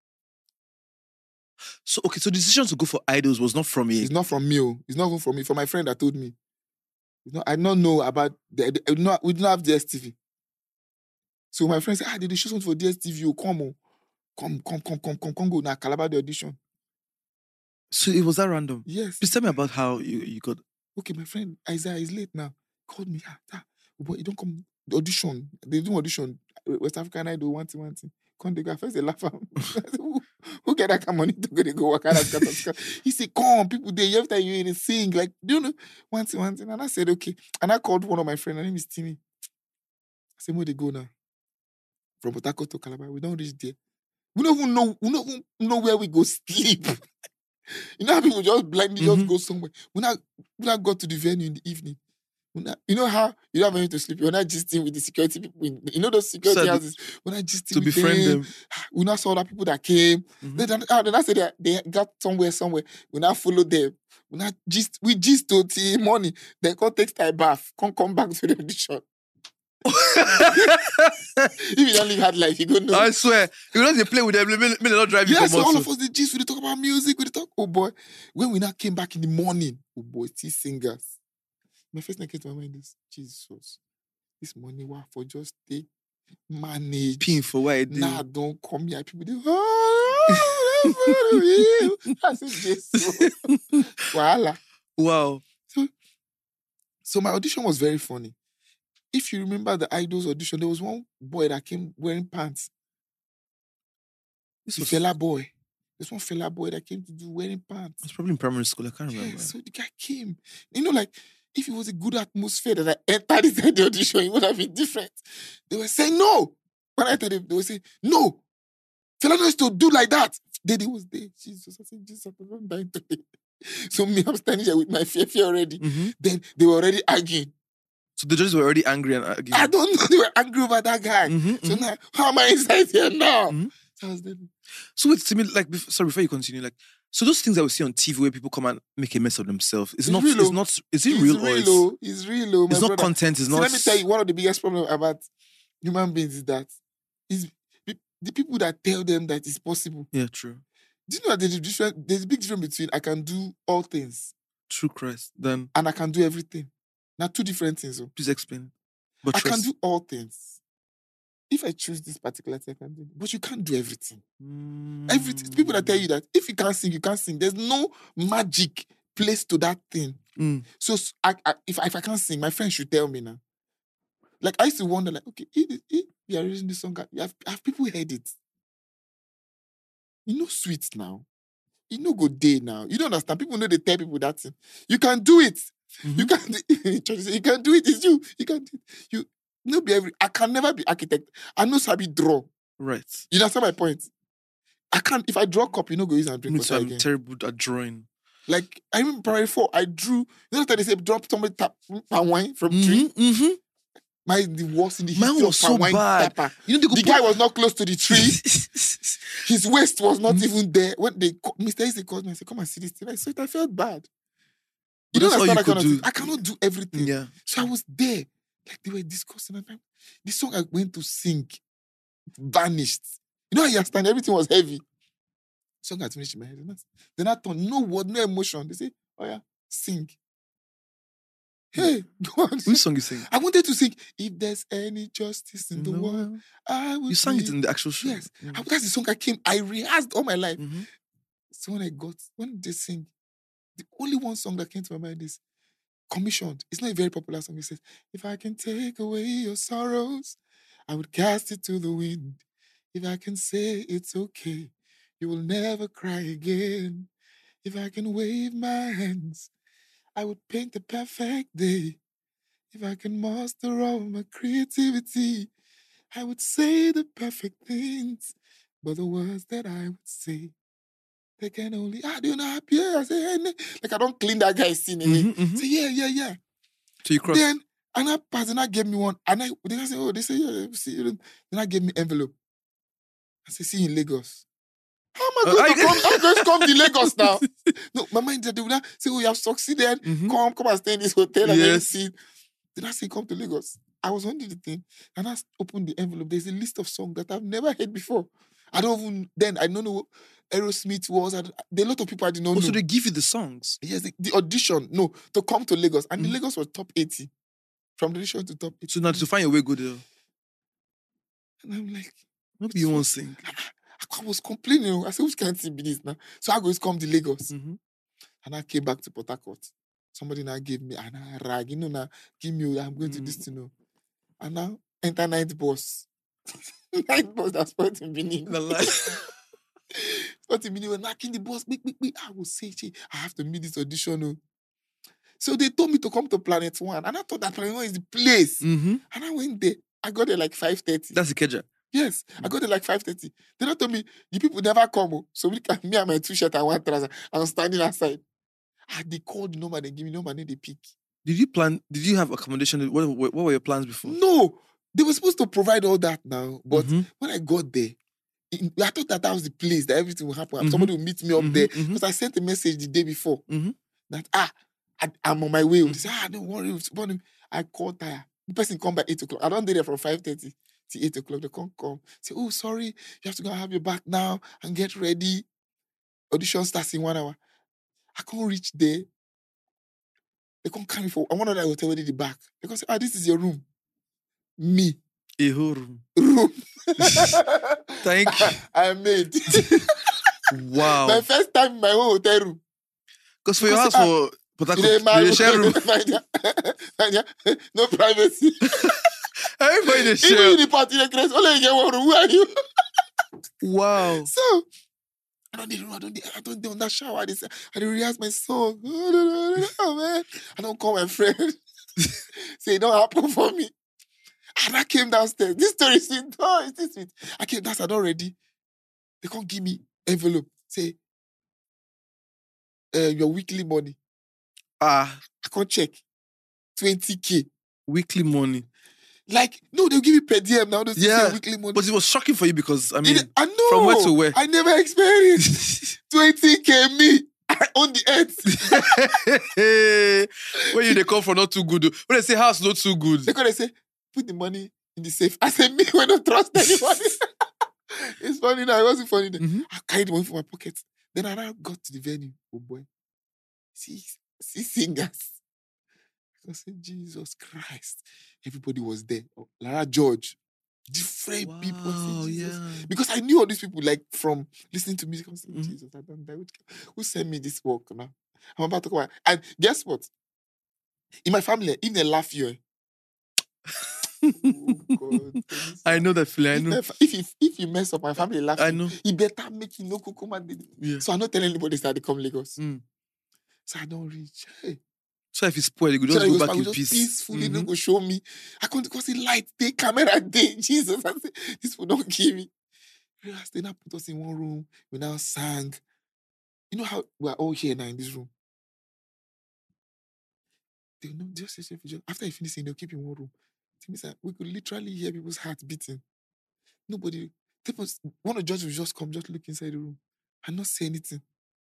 So okay, so the decision to go for Idols was not from you. It's not from me. Oh. It's not even from me. From my friend that told me. It's not, I don't know about the. the- I do not, we do not have D S T V. So my friend said, "Ah, did they show something for D S T V? Oh, come on, come, come, come, come, come, come, go now. Calabar the audition." So it was that random. Yes. Please tell me about how you, you got. Okay, my friend Isaiah is late now. Called me. Ah, ah, but you don't come. The audition. They do audition. West African Idol, one thing, one thing. Come they go. First they laugh at me. who, who get that kind of money to go? They go work out. He said, "Come, people there. Every time you hear it sing, like, do you know one thing, one thing?" And I said, "Okay." And I called one of my friends. Her name is Timmy. I said, "Where they go now? From Port Harcourt to Calabar. We don't reach there. We don't even know. We don't even know where we go sleep." You know how people just blindly Mhm. just go somewhere. When I when I got to the venue in the evening, when I, you know how you don't have anything to sleep. When I just with the security people, in, you know those security So the- houses. When I just to with befriend them, them. we now saw other people that came. Mhm. Then, then, ah, then I said they, they got somewhere, somewhere. We now follow them. We now just we just to till morning. Then come take time bath. Come come back to the audition. If you don't live hard life, you go know. I swear, you know they play with them. May may they not drive you Yeah, from so all also. of us, the gist, we dey talk about music, we dey talk, oh boy. When we now came back in the morning, oh boy, see singers. My first thing came to my mind is, Jesus, this money, wow, for just take, manage. Pin for what I do. Nah, don't come here. People do, oh, I said, Jesus. Wahala. Wow. So my audition was very funny. If you remember the Idols audition, there was one boy that came wearing pants. This The was, fella boy. There's one fella boy that came to do wearing pants. it's probably in primary school. I can't Yeah, remember. so the guy came. You know, like, if it was a good atmosphere that I entered inside the audition, it would have been different. They were saying no. When I entered it, they were saying, no. Fela knows to do like that. Daddy was there. Jesus, I said, Jesus, I'm dying today. So me, I'm standing here with my fear, fear already. Mhm. Then they were already arguing. So the judges were already angry and arguing. I don't know. They were angry over that guy. Mhm, So mhm. now, how am I inside here now? Mhm. So I was there. So wait, to me, like, bef- sorry, before you continue, like, so those things that we see on T V where people come and make a mess of themselves, it's, It's not, real, it's oh. not, is it It's real, or real, it's, oh. It's real, oh, my it's not brother. content, it's See, not. let me tell you, one of the biggest problems about human beings is that is pe- the people that tell them that it's possible. Yeah, true. Do you know that there's a, different, there's a big difference between I can do all things True Christ. Then and I can do everything? Now, two different things. Oh. please explain. But I trust. can do all things. If I choose this particular thing, I can do it. But you can't do everything. Everything. People that tell you that if you can't sing, you can't sing. There's no magic place to that thing. Mm. So s- I, I, if, I, if I can't sing, my friend should tell me now. Like, I used to wonder, like, okay, if, if we are raising this song, have, have people heard it? You know sweet now. You know good day now. You don't understand. People know they tell people that thing. You can do it. You can do you can do it. It's you. You can do it. You no be every I can never be architect. I know sabi draw. Right. You understand my point? I can't, if I draw cup, you know, go use and drink Me water too, I'm again. terrible at drawing. Like, I remember primary four, I drew, you know that they say drop somebody tap palm wine from tree? Mm-hmm. My the worst in the Mine history was of palm so wine bad. tapper. You know, they The could guy put- was not close to the tree. His waist was not even there. When they, co- Mister Easy called me and said, come and see this thing. I said, I felt bad. You But don't that's all understand you that kind of could thing. do. I cannot do everything. Yeah. So I was there. Like they were discussing. And I'm- the song I went to sing vanished. You know how you understand? Everything was heavy. The song had finished in my head. And then I thought, no word, no emotion. They say, oh yeah, sing. Hey, go on. Which song you sing? I wanted to sing, if there's any justice in the world, I will You sang be. it in the actual show. Yes. Mm. I- That's the song I came, I rehearsed all my life. Mhm. So when I got, when they sing, the only one song that came to my mind is Commissioned. It's not a very popular song. It says, if I can take away your sorrows, I would cast it to the wind. If I can say it's okay, you will never cry again. If I can wave my hands, I would paint the perfect day. If I can master all my creativity, I would say the perfect things. But the words that I would say, they can only, ah, do you know happy? Yeah, I say, hey, ne-" like I don't clean that guy's scene away. Mhm, mhm. Say, yeah, yeah, yeah. So you cross. Then, and I pass, and I gave me one, and I, then I say, oh, they say, yeah, see you. Then I gave me envelope. I say, see you in Lagos. How am I Uh, going I- to come? I'm going to come to Lagos now. No, my mind, they will not say, oh, you have succeeded. Mhm. Come, come and stay in this hotel and Yes. everything. Then I say, come to Lagos. I was under the thing, and I opened the envelope. There's a list of songs that I've never heard before. I don't even, then I don't know what Aerosmith was. I, there are a lot of people I did not Also, know. they give you the songs. Yes, the, the audition, no, to come to Lagos. And the Mhm. Lagos was top eighty. From the audition to top eighty. So now to find your way, go there. And I'm like, Maybe you won't sing. I was complaining. I said, which can't be this now? So I go come to Lagos. Mhm. And I came back to Port Harcourt. Somebody now gave me, and I rag, you know, now, give me, I'm going to this, you know. And now, enter night bus. Night bus that's Sport in Benin. The lie. Sport in Benin were knocking the bus, big, big, big. I will say, "Che, I have to meet this audition. Oh." So they told me to come to Planet One. And I thought that Planet One is the place. Mm-hmm. And I went there. I got there like five thirty. That's Ikeja. Yes, I got there like five thirty. Then they told me, the people never come. Oh. So we can, me and my two shirt and one trouser, I'm standing outside. And they called the number, they give me number, and then they pick. Did you plan? Did you have accommodation? What, what, what were your plans before? No, they were supposed to provide all that now. But Mhm. when I got there, it- I thought that that was the place that everything will happen. Mhm. Somebody will meet me up Mhm, there. mhm. Because I sent a message the day before Mhm. that, ah, I, I'm on my way. They say, ah, don't worry. I called Taya. The person come by eight o'clock. I don't do there from five thirty to eight o'clock. They can't come. Say, oh, sorry. You have to go and have your back now and get ready. Audition starts in one hour. I can't reach there. They can't carry me for I want to hotel where they the back. They can say, ah, this is your room. Me. A whole room. Room. Thank you. I made. Wow. My first time in my own hotel room. Because for your house, Because, for Port You know, Harcourt, they share room. No privacy. Everybody they Even share. in the party, the grace, only you get one room. Who are you? Wow. So, I don't need, I don't need, I don't need on that shower. I just, I don't rehearse my song. Oh, man. I don't call my friend. Say, it don't happen for me. And I came downstairs. This story is sweet. Oh, it's this sweet. I came downstairs, I don't ready. They can't give me envelope. Say, uh, your weekly money. Ah, I can't check. twenty K. weekly money. Like, no, they'll give you per diem now. They'll Yeah, say weekly money. But it was shocking for you because, I mean, It- I know. from where to where? I never experienced. twenty K me. I own the earth. when you they come from not too good. When they say house not too good. They gonna say, put the money in the safe. I said, me, we don't trust anybody. It's funny now. It wasn't funny then. Mhm. I carried the money from my pocket. Then I now got to the venue. Oh boy. See, see singers. I said, Jesus Christ. Everybody was there. Oh, Lara George. Different people. I said, Wow, Jesus. yeah. Because I knew all these people, like, from listening to music. I was like, Mhm. Jesus, I don't die. Which- Who sent me this work now? I'm about to come out. And guess what? In my family, if they laugh you, eh, oh God. I know that feeling. I If, know. if, if, you- if you mess up, my family laugh. I you, know. You better make you no kukuma. Yeah. So I'm not telling anybody that they come Lagos. Mm. So I don't reach. Hey. So if it's spoiled, you could So just I go go back back in just peace. peacefully, mm-hmm. Mhm. Go show me. I can't go see light day, camera day. Jesus, I say, this will not give me. They now put us in one room. We now sang. You know how we're all here now in this room. They know just, just, just after you finish singing, they'll keep you in one room. Timmy said we could literally hear people's hearts beating. Nobody, one of the judges will just come, just look inside the room and not say anything.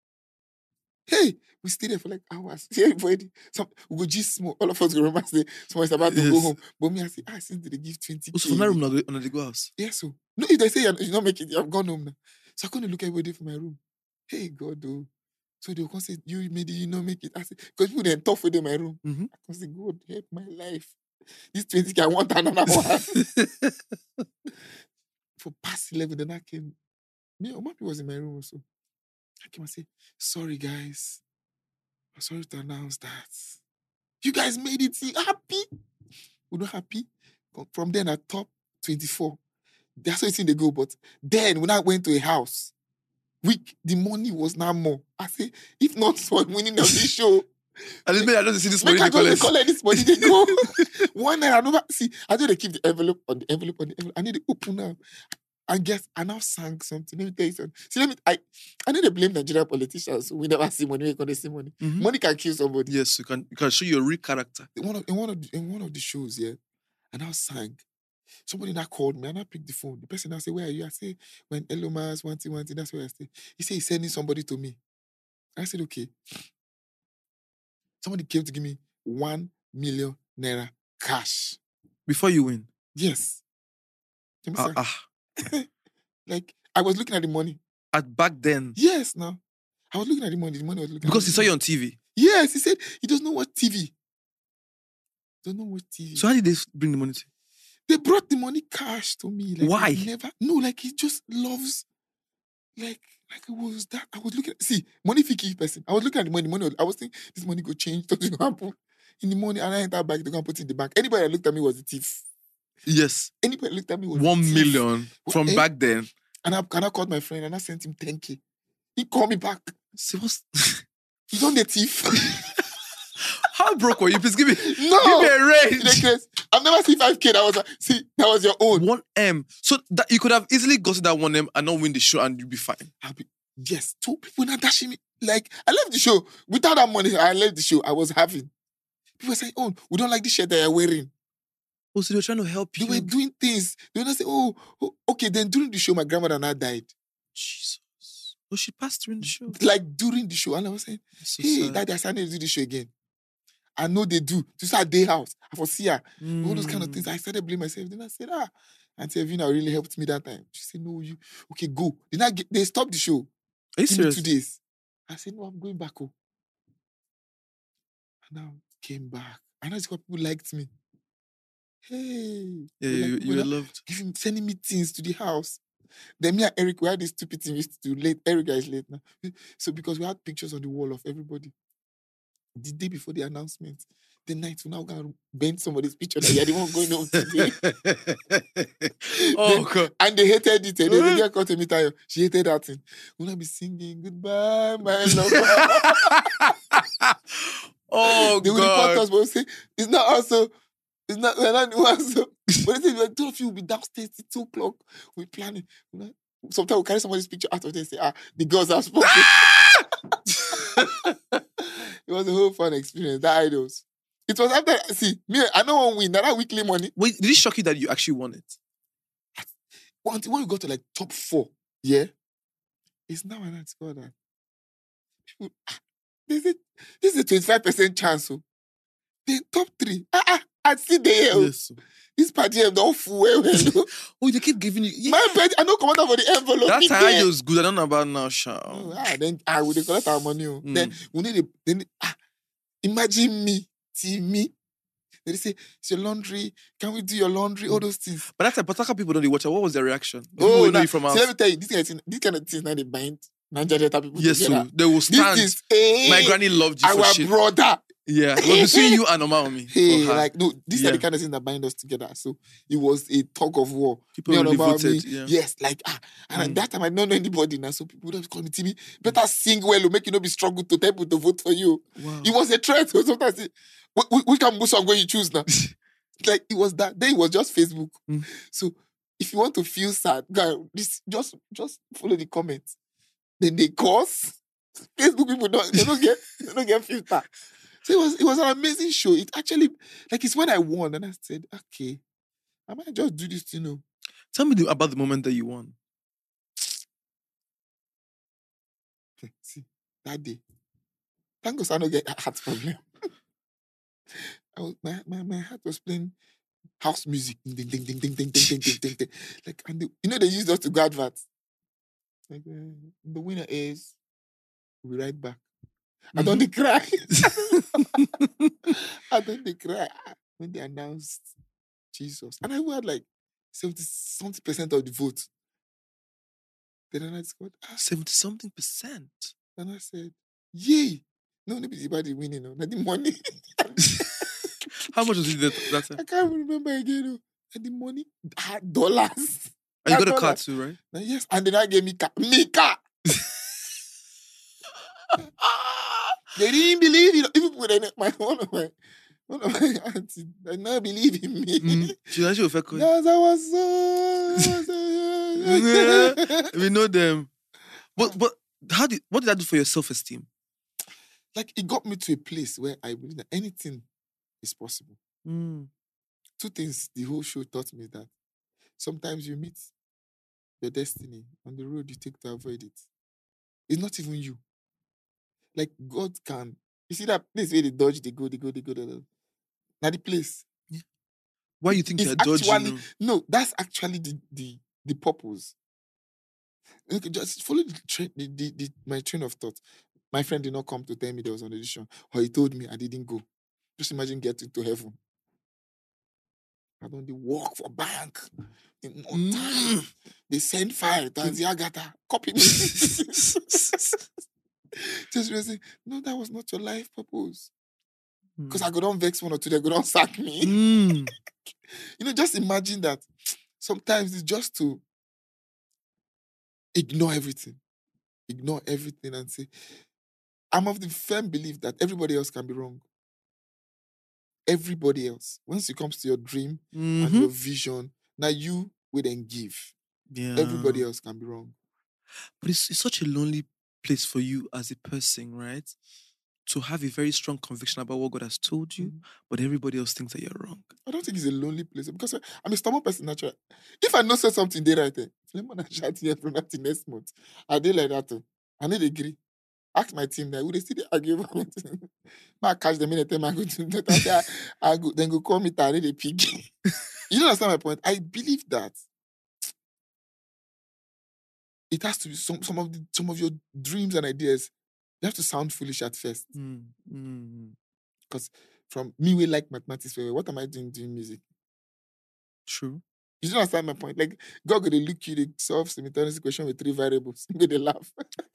Hey, we stayed there for like hours. See everybody. Some we go just small. All of us go remember say someone's about to Yes. go home. But me, I say, ah, since they give twenty K. Also, from that room, now, on the go house. Yeah, so no, if they say you're, you're not making it, I've gone home now. So I couldn't look everybody for my room. Hey God, though. So they'll come say, you made it, you not make it. I say, because people then tough with them in my room. Mm-hmm. I can say, God help my life. This twenty K, I want another one. For past eleven, then I came. Me, Omapi was in my room also. I came and say, sorry guys. I'm sorry to announce that. You guys made it. See, happy. We're not happy. From then at top twenty-four. That's where it's in the go. But then when I went to a house, week, the money was now more. I say, if not for winning of this show. And then I don't see this money. Make I They just collect. collect this money. They go. One night, I never see. I just keep the envelope on the envelope on the envelope. I need to open now. And guess I now sang something. Let me tell you something. See, let me. I I need to blame Nigerian politicians. We never see money. We gonna see money. Mhm. Money can kill somebody. Yes, you can. You can show your real character. In one of in one of the, in one of the shows, yeah, and I sang. Somebody now called me and I picked the phone. The person now say, "Where are you?" I say, "When Elomas one thing, one thing, that's where I stay." He said he's sending somebody to me. I said, "Okay." Somebody came to give me one million naira cash. Before you win. Yes. Let me Ah, say, ah. like I was looking at the money. At back then. Yes, now I was looking at the money. The money was looking. Because at he the saw money. you on T V. Yes, he said he doesn't know what T V. Don't know what T V. So how did they bring the money to you? They brought the money cash to me. Like, Why? he Never. No, like he just loves. Like, like it was that. I was looking at, see, money fiki person. I was looking at the money. Money. Was, I was thinking this money go change. Something go happen. In the morning, and I entered back. They go and put it in the bank. Anybody that looked at me was a thief. Yes. Anybody that looked at me was One a thief. million from Eh? back then. And I, and I called my friend and I sent him ten K. He called me back. See, what's... You don't the thief. How broke were you? Please give me, No. give me a range. Because I've never seen five K. That was, a, see, that was your own. One M. So that you could have easily gotten that one M and not win the show and you'd be fine. I'll be, yes, two people now dashing me. Like, I left the show. Without that money, I left the show. I was having. People were saying, oh, we don't like the shirt that you're wearing. Oh, so they were trying to help They you. were doing things. They were not saying, oh, oh, okay, then during the show, my grandmother now died. Jesus. Oh, she passed during the show. Like, during the show. And I was saying, That's so hey, sad. daddy, I started to do the show again. I know they do. To start day house. I for see her. All those kind of things. I started blaming myself. Then I said, ah, Auntie Evina really helped me that time. She said, no, you, okay, go. Then I get, they stopped the show. Are you Give me serious? two days. I said, no, I'm going back home. And now came back. And that's why people liked me. Hey. Yeah, people you, like- you people were like loved. giving, sending me things to the house. Then me and Eric, we had this stupid thing we used to do late. Eric is late now. So because we had pictures on the wall of everybody. The day before the announcement, the night we now gonna bend somebody's picture that you're the one going home today. Oh, Then- God. And they hated it. And then the girl called to me, Tayo. She hated that thing. We'll not be singing goodbye, my love. Oh, They will report God. us, but we'll say, it's not also, it's not, we're not the ones. So, but they say, two of you will be downstairs till two o'clock. We're planning. We're not- Sometimes we'll carry somebody's picture out of there and say, ah, the girls have spoken. It was a whole fun experience. The idols. It was after, see, me, I know one win. That had weekly money. Wait, did it shock you that you actually won it? When when we got to like top four, yeah, it's now and it's got that. People, ah, this is this is a twenty-five percent chance. So then top three. Ah, ah, I see the hell. Yes. This party have don't fool well. well. Oh, they keep giving you. Yeah. My bed, I don't come out for the envelope. That Be time there. was good. I don't know about now, Sha. Oh, ah, then ah, we dey collect our money. Oh. Mm. Then we need a, then ah, imagine me, see me. They say, it's your laundry. Can we do your laundry? All those things. But that time, Pataka people don't watch. What was their reaction? People Oh, will know nah, you from see, us. let me tell you, this kind of thing, this kind of things now they bind Nigeria people Yes, together. so they will stand. This is hey, My granny loved you for our shit. brother. Yeah, it was between you and Omaomi. Hey, for her. like no, these are Yeah. the kind of things that bind us together. So it was a tug of war. People Me and really Obama, voted. me, Yeah. Yes, like ah, and at Mm. that time I don't know anybody now. So people would have called me Timmy. Better sing well, or make you not be struggle to tell people to vote for you. Wow. It was a threat. So sometimes it, we, we, we can move song when you choose now. Like it was that. Then it was just Facebook. Mm. So if you want to feel sad, go, just, just, just follow the comments. Then they curse. Facebook people don't, they don't get, they don't get filter. So it was, it was an amazing show. It actually, like, it's when I won, and I said, okay, I might just do this, you know. Tell me the, about the moment that you won. See, that day. Thank God I don't get a heart problem. I was, my, my, my heart was playing house music. Ding, ding, ding, ding, ding, ding, ding, ding, ding, ding. Like, and they, you know, they used us to go adverts. Like, uh, the winner is, we'll be right back. Mm-hmm. I don't they cry. I don't they cry when they announced Jesus. And I had like seventy something percent of the vote. Then I scored ah. seventy something percent. And I said, yay. No, nobody's about the winning, no, not the money. How much was it that, that time? I can't remember again. No. And the money, ah, dollars. And you got a car too, right? Now, yes, and then I gave me car. Me car. They didn't believe it. Even when my one of my one of my aunties, they not believe in me. Mm. She actually felt cool. Yes, I was so. yeah, we know them. But but how did what did that do for your self-esteem? Like, it got me to a place where I believe that anything is possible. Mm. Two things the whole show taught me, that sometimes you meet your destiny on the road you take to avoid it. It's not even you. Like, God can. You see that place where they dodge, they go, they go, they go, they go. Now the place. Yeah. Why you think it's you're dodging? Actually, no, that's actually the the, the purpose. Okay, just follow the, train, the, the, the my train of thought. My friend did not come to tell me there was an audition, or he told me I didn't go. Just imagine getting to heaven. I don't they walk for bank in no time. Mm. They send fire to Anziagata. Copy me. Just realizing, no, that was not your life purpose. Because mm. I go down vex one or two, they go down sack me. Mm. You know, just imagine that sometimes it's just to ignore everything. Ignore everything and say, I'm of the firm belief that everybody else can be wrong. Everybody else. Once it comes to your dream mm-hmm. and your vision, now you will then give. Yeah. Everybody else can be wrong. But it's, it's such a lonely place for you as a person, right? To have a very strong conviction about what God has told you, mm-hmm. but everybody else thinks that you're wrong. I don't think it's a lonely place because I'm a stubborn person naturally. If I know say something they right there, let me chat here from that next month. I did like that too. I need to agree. Ask my team that would they still argue about it? I catch them in the time I go to that. I go then go call me I need a pig. You don't understand my point? I believe that it has to be some some of the some of your dreams and ideas. You have to sound foolish at first. Because mm, mm. from me, we like mathematics. What am I doing doing music? True. You don't understand my point? Like, God going to look you, they solve simultaneous equation with three variables. They laugh.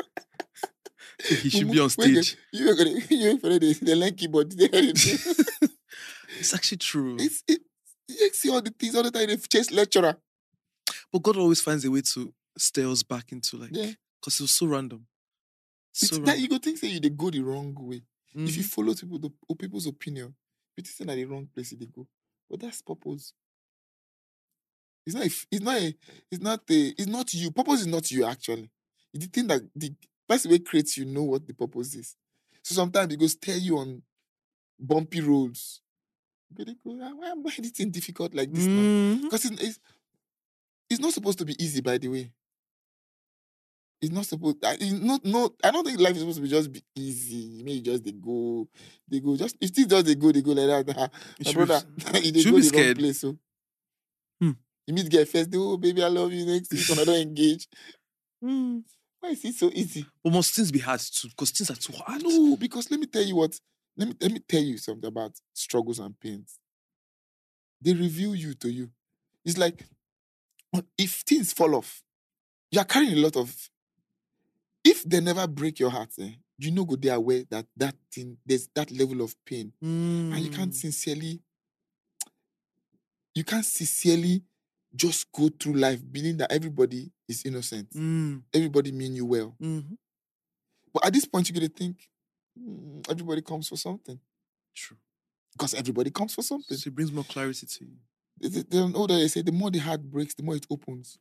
He should be on stage. You're going to, you're going to, the learn keyboard. It's actually true. It's, it, you see all the things all the time. They chase lecturer. But God always finds a way to steer us back into, like, because yeah. it was so random. It's So that you go think say you they go the wrong way. Mm-hmm. If you follow people, the, people's opinion, you think that the wrong place they go. But that's purpose. It's not. A, it's not. A, it's not. A, it's not you. Purpose is not you actually. It's the thing that the person who creates you know what the purpose is. So sometimes it goes tell you on bumpy roads. But they go, why am I anything difficult like this mm-hmm. now? Because it's, it's it's not supposed to be easy. By the way. It's not supposed. It's not. No, I don't think life is supposed to be just be easy. Maybe just they go, they go. Just if still just they go, they go like that. My brother, they go the wrong place. So hmm. you meet girl first. They, oh baby, I love you. Next week when I don't engage. Hmm. Why is it so easy? But must things be hard too? Because things are too hard. No, because let me tell you what. Let me let me tell you something about struggles and pains. They reveal you to you. It's like if things fall off, you are carrying a lot of. If they never break your heart, eh, you know go they are aware that that thing, there's that level of pain. Mm. And you can't sincerely, you can't sincerely just go through life believing that everybody is innocent. Mm. Everybody mean you well. Mm-hmm. But at this point, you're going to think, mm, everybody comes for something. True. Because everybody comes for something. So it brings more clarity to you. the, the, the older they say, the more the heart breaks, the more it opens.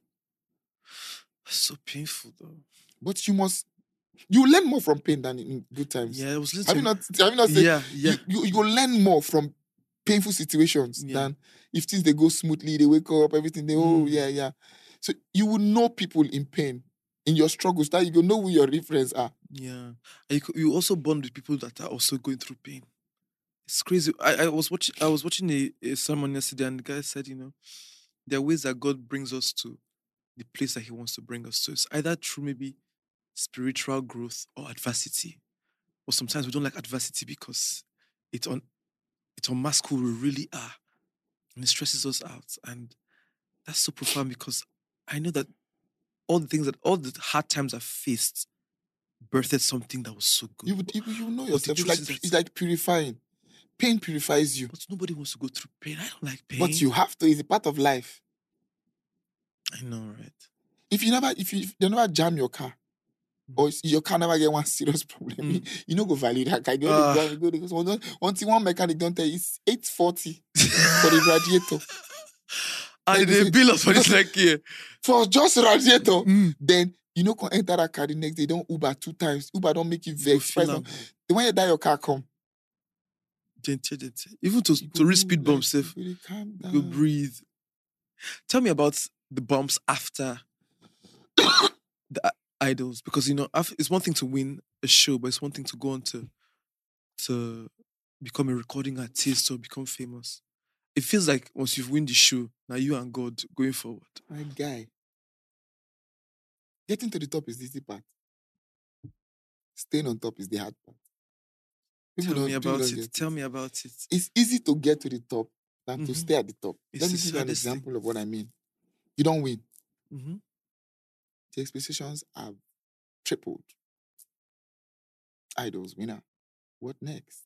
So painful though. But you must, you learn more from pain than in good times. Yeah, I was Have you listening. not? Have you not said? Yeah, yeah. You, you, you will learn more from painful situations Yeah. than if things they go smoothly, they wake up, everything. They oh Mm. yeah yeah. So you will know people in pain, in your struggles. That you will know who your reference are. Yeah. And you, co- you also bond with people that are also going through pain. It's crazy. I, I was watching I was watching a, a sermon yesterday, and the guy said, you know, there are ways that God brings us to the place that He wants to bring us to. It's either through maybe spiritual growth or adversity. Or sometimes we don't like adversity because it un, it unmasks who we really are. And it stresses us out. And that's so profound because I know that all the things that all the hard times I've faced birthed something that was so good. You would you, you know But the yourself. It's truth like is that- it's like purifying. Pain purifies you, But nobody wants to go through pain. I don't like pain. but you have to. It's a part of life. I know, right? If you never, if you if they never jam your car, or it's- your car never get one serious problem, Mm. you, you know go value that car. You Ah. go, you go, you go, one, one thing one mechanic don't tell you it's eight forty for the radiator. And Like they they- bill us for this like here. For just radiator. Mm. Then you know can enter that car the next day. Don't Uber two times. Uber don't make you You vex. feel Price am. don't- The when you die, your car come. Gentle, gentle. Even to, You to go reach do speed like, bumps, safe. you really calm Go down. breathe. Tell me about the bumps after the i- idols, because you know af- it's one thing to win a show, but it's one thing to go on to to become a recording artist or become famous. It feels like once you've won the show, now you and God going forward. My guy. Getting to the top is the easy part. Staying on top is the hard part. People Tell don't- me people about don't it. get Tell me about it. It's easy to get to the top than to Mhm. stay at the top. It's Let me the give you an saddest thing. example of what I mean. You don't win. Mm-hmm. The expectations have tripled. Idols winner. What next?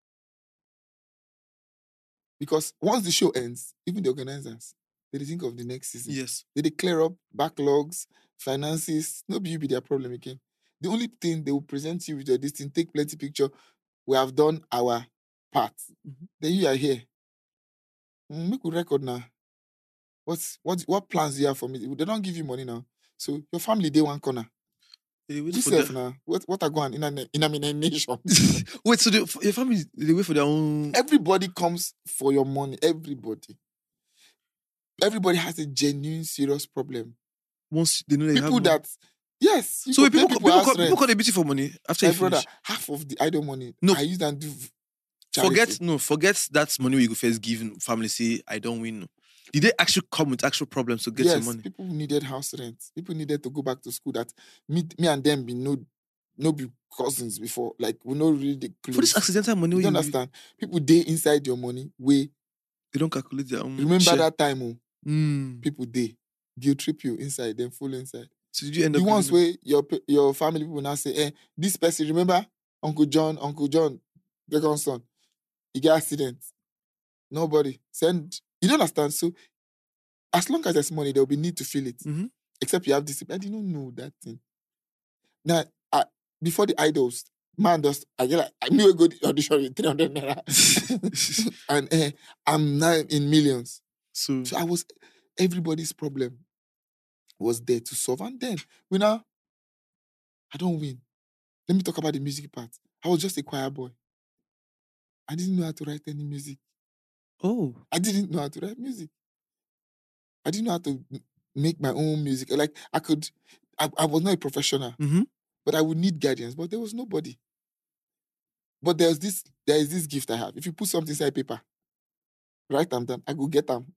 Because once the show ends, even the organizers, they dey think of the next season. Yes. They dey clear up backlogs, finances. No be you be their problem again. The only thing they will present you with your this thing, take plenty picture. We have done our part. Mhm. Then you are here. Mm, make we record now. What's what what plans do you have for me? They don't give you money now. So your family day one corner. They wait You for self their... now. What what are going in a in a in a nation? Wait, so the, your family they wait for their own. Everybody comes for your money. Everybody. Everybody has a genuine, serious problem. Once they know they have People money. that yes. You So go wait, pay people, people, people, house call, people rent. call the beauty for money after My you brother, finish. half of the idle money No. I use and do. Forget charity. no, forget that money we go first give family. Say I don't win. No. Did they actually come with actual problems to get yes, your money? people needed house rent. People needed to go back to school. That me, me and them be no, no be cousins before. Like we no really close. For this accidental money, you you don't understand. People day inside your money. We they don't calculate their own. remember share. that time. Oh, Mm. people day guilt trip you inside, then full inside. So did you end The up ones giving where your pe- your family people now say, eh, this person, remember Uncle John, Uncle John, second son, he get accident. Nobody send. You don't understand. So as long as there's money, there will be need to feel it. Mhm. Except you have discipline. I didn't know that thing. Now, I, before the idols, man, just I get like I knew a good audition with three hundred naira, and eh, I'm now in millions. So So I was everybody's problem was there to solve. And then we now I don't win. Let me talk about the music part. I was just a choir boy. I didn't know how to write any music. oh, I didn't know how to write music. I didn't know how to m- make my own music. Like I could, I, I was not a professional, Mhm. but I would need guidance. But there was nobody. But there's this, there is this gift I have. If you put something inside paper, write them down, I go get them.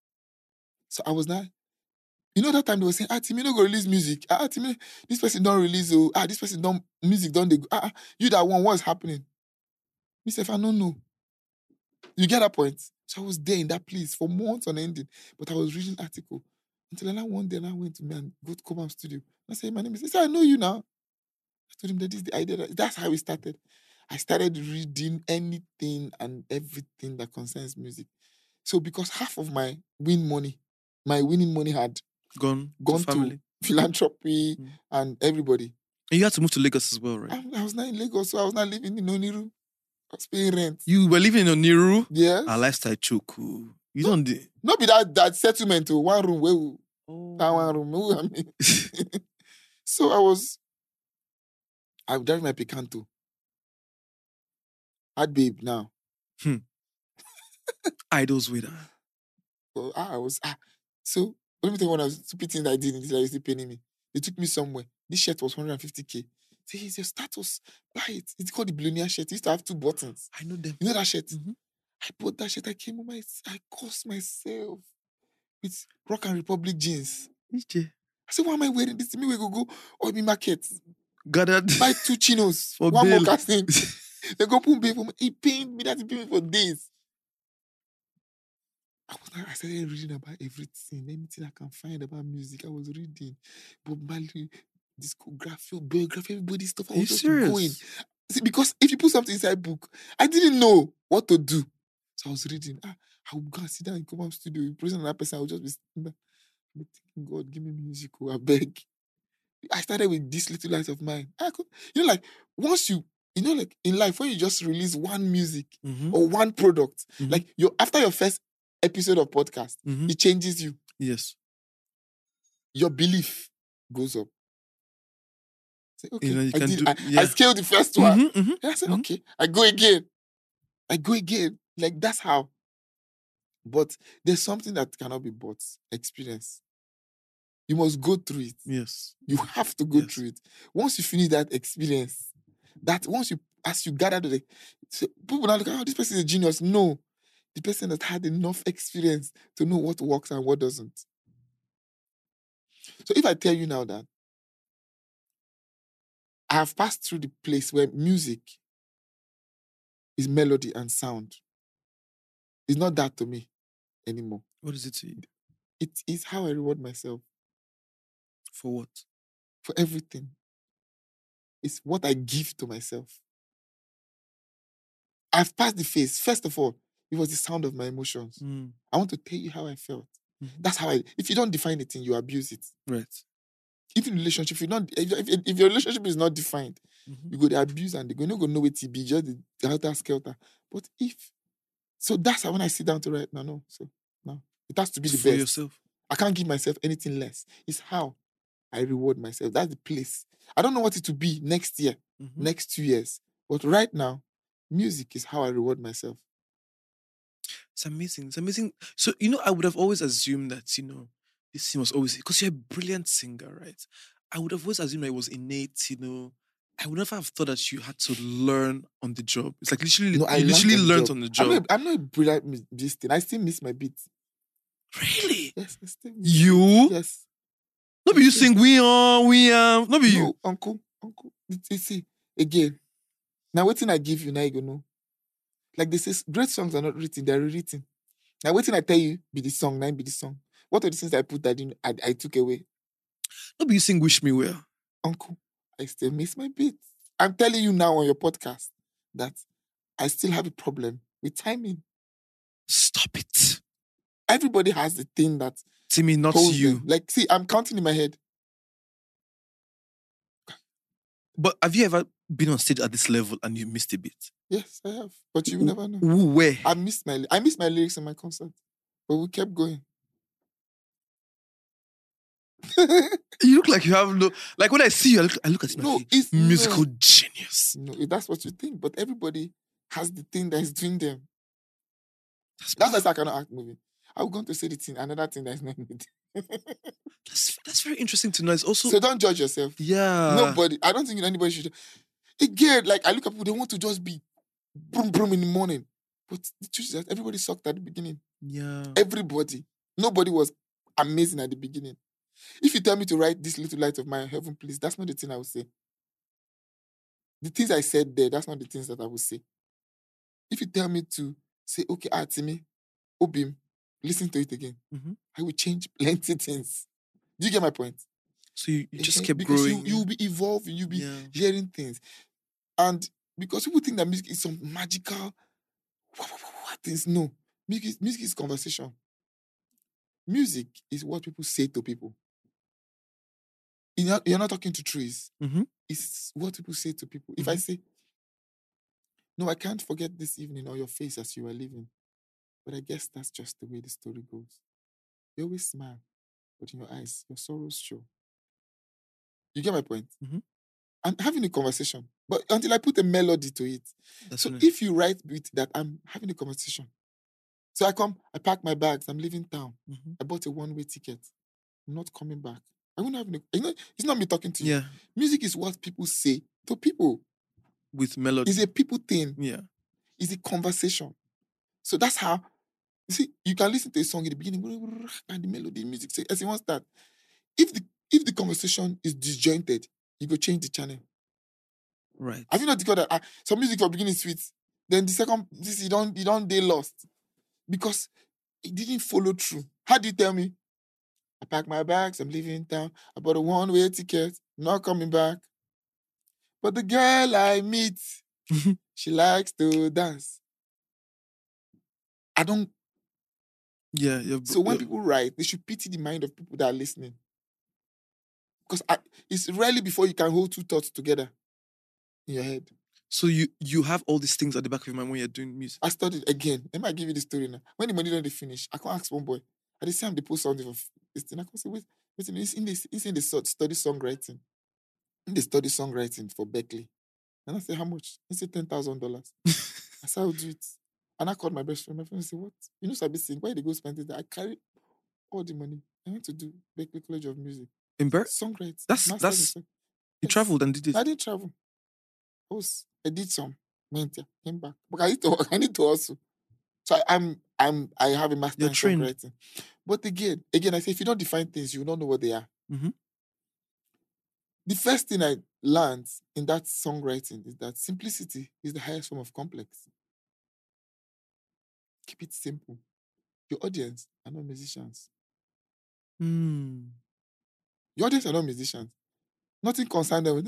So I was not. You know that time they were saying, ah, Timmy no go release music. Ah, Timmy, this person don't release. Oh, ah, this person don't music don't they go. Ah, ah, you that one, what's happening? Me say, if I don't know. You get that point? So I was there in that place for months on ending. But I was reading article. Until I one day I went to me and go to Cobham Studio. I said, my name is, he said, I know you now. I told him that this is the idea. that- That's how it started. I started reading anything and everything that concerns music. So because half of my win money, my winning money had gone, gone to to family. philanthropy Mm. and everybody. And you had to move to Lagos as well, right? I, I was not in Lagos, so I was not living in Oniru. I was paying rent. You were living in Oniru. Yes. Our lifestyle choke. oh. You don't do. Not be that that settlement to one room where we, Oh. that one room. where I mean. So I was, I was driving my Picanto. Had babe now. Idols with her. So I was ah. So let me tell you one of the stupid things I did in this life is still paying me. They took me somewhere. This shirt was one hundred fifty k. Say, it's your status. Buy it. It's called the Billionaire shirt. It used to have two buttons. I know them. You know that shirt? Mhm. I bought that shirt. I came home. I, I cost myself with Rock and Republic jeans. Iche. I said, why am I wearing this? Me we go go or be market. Gathered. Buy two chinos. For one bill. more casting. They go put babe for me. He paid me that he paid me for days. I was like, I started reading about everything, anything I can find about music. I was reading Bob Marley, discography, biography, everybody's stuff. I Are you was just serious? going. See, because if you put something inside book, I didn't know what to do. So I was reading. Ah, I would go and sit down in Come Studio. You present another person, I would just be sitting there. I'd be thinking, God, give me music, oh, I beg. I started with This Little Light of Mine. I could, you know, like once you, you know, like in life, when you just release one music Mhm. or one product, Mhm. like you after your first episode of podcast, Mhm. it changes you. Yes. Your belief goes up. Say, okay, You know, you I can did. do- I, yeah. I scaled the first one. Mhm, mhm, And I said, mhm. okay, I go again. I go again. Like that's how. But there's something that cannot be bought. Experience. You must go through it. Yes. You have to go Yes. through it. Once you finish that experience, that once you as you gather the so people now look at, oh, this person is a genius. No. The person that had enough experience to know what works and what doesn't. So if I tell you now that I have passed through the place where music is melody and sound, it's not that to me anymore. What is it to you? It is how I reward myself For what? for everything. It's what I give to myself. I've passed the phase. First of all, it was the sound of my emotions. Mm. I want to tell you how I felt. Mhm. That's how I. If you don't define a thing, you abuse it. Right. Even relationship, if you don't, if, if, if your relationship is not defined, Mhm. you go to abuse and they go, no go know what it be, just the helter skelter. But if so, that's how when I sit down to write now, no, so no, it has to be the For best. yourself. I can't give myself anything less. It's how I reward myself. That's the place. I don't know what it will be next year, Mhm. next two years, but right now, music is how I reward myself. It's amazing. It's amazing. So, you know, I would have always assumed that, you know, this thing was always, because you're a brilliant singer, right? I would have always assumed that it was innate, you know. I would never have thought that you had to learn on the job. It's like literally, No, I you literally learned learned job. on the I'm job. not, I'm not a brilliant mus- this thing. I still miss my beats. Really? Yes, I still miss You? Yes. Not be you sing, we are, we are. Not be you. No, uncle, uncle. You- You see, again, now waiting I give you, now you go know. Like they say, great songs are not written, they're rewritten. Now waiting I tell you, be the song, now be the song. What are the things I put that in, I, I took away? Not be you sing, wish me well. Uncle, I still miss my beats. I'm telling you now on your podcast that I still have a problem with timing. Stop it. Everybody has the thing that Timmy, not holds you. them. Like, see, I'm counting in my head. But have you ever been on stage at this level and you missed a bit? Yes, I have. But you will never know. Who, where? I missed my I missed my lyrics in my concert. But we kept going. You look like you have no, like when I see you, I look, I look at you No, like it's musical no. genius. No, that's what you think. But everybody has the thing that is doing them. That's, That's why I cannot act moving. I was going to say the thing, another thing that is not needed. that's, that's very interesting to know. It's also, So don't judge yourself. yeah. Nobody. I don't think anybody should. Again, like I look at people, they want to just be boom boom in the morning. But the truth is that everybody sucked at the beginning. Yeah. Everybody. Nobody was amazing at the beginning. If you tell me to write This Little Light of My Heaven, please, that's not the thing I would say. The things I said there, that's not the things that I would say. If you tell me to say, okay, ah, Timmy, Obim, listen to it again, Mhm. I will change plenty things. Do you get my point? So you, you just Eh, kept because growing. You, you'll be evolving, you'll be Yeah. hearing things. And because people think that music is some magical things. No. Music is, music is conversation. Music is what people say to people. You're not, you're not talking to trees. Mhm. It's what people say to people. If I Mhm. say, no, I can't forget this evening or your face as you were leaving. But I guess that's just the way the story goes. You always smile, but in your eyes, your sorrows show. You get my point? Mhm. I'm having a conversation, but until I put a melody to it. That's So funny. if you write with that, I'm having a conversation. So I come, I pack my bags, I'm leaving town. Mhm. I bought a one-way ticket. I'm not coming back. I won't have any, you know, it's not me talking to you. Yeah, Music is what people say to people. with melody. It's a people thing. Yeah. It's a conversation. So that's how, you see, you can listen to a song in the beginning, and the melody, the music, say, as you want that. If the if the conversation is disjointed, you go change the channel. Right. Have you not discovered that ah, some music from beginning is sweet, then the second, this you don't you don't they lost because it didn't follow through. How do you tell me? I pack my bags, I'm leaving town. I bought a one-way ticket, not coming back. But the girl I meet, she likes to dance. I don't. Yeah. You're, So when you're- people write, they should pity the mind of people that are listening. Because I, it's rarely before you can hold two thoughts together in your head. so you you have all these things at the back of your mind when you're doing music. I studied again. Let me give you the story now. When the money don't they finish, I can't ask one boy. At the same time, they post something of this thing. I can say, wait, wait a minute, it's in this, it's in the stu- study songwriting. In the study songwriting for Berkeley. And I say, how much? He said ten thousand dollars. I said, I'll do it. And I called my best friend. My friend said, what? You know, Sabi saying, why they go spend it? I carry all the money. I went to do Berkeley College of Music. In Ber- Songwriting. That's- Masters in that's- song- you Yes. traveled and did it. I didn't travel. I was, I did some, went there, came back. But I need to, I need to also. So I, I'm, I'm, I have a master You're in trained. songwriting. But again, again, I say if you don't define things, you will not know what they are. Mhm. The first thing I learned in that songwriting is that simplicity is the highest form of complex. Keep it simple. Your audience are not musicians. Mm. Your audience are not musicians. Nothing concerns them with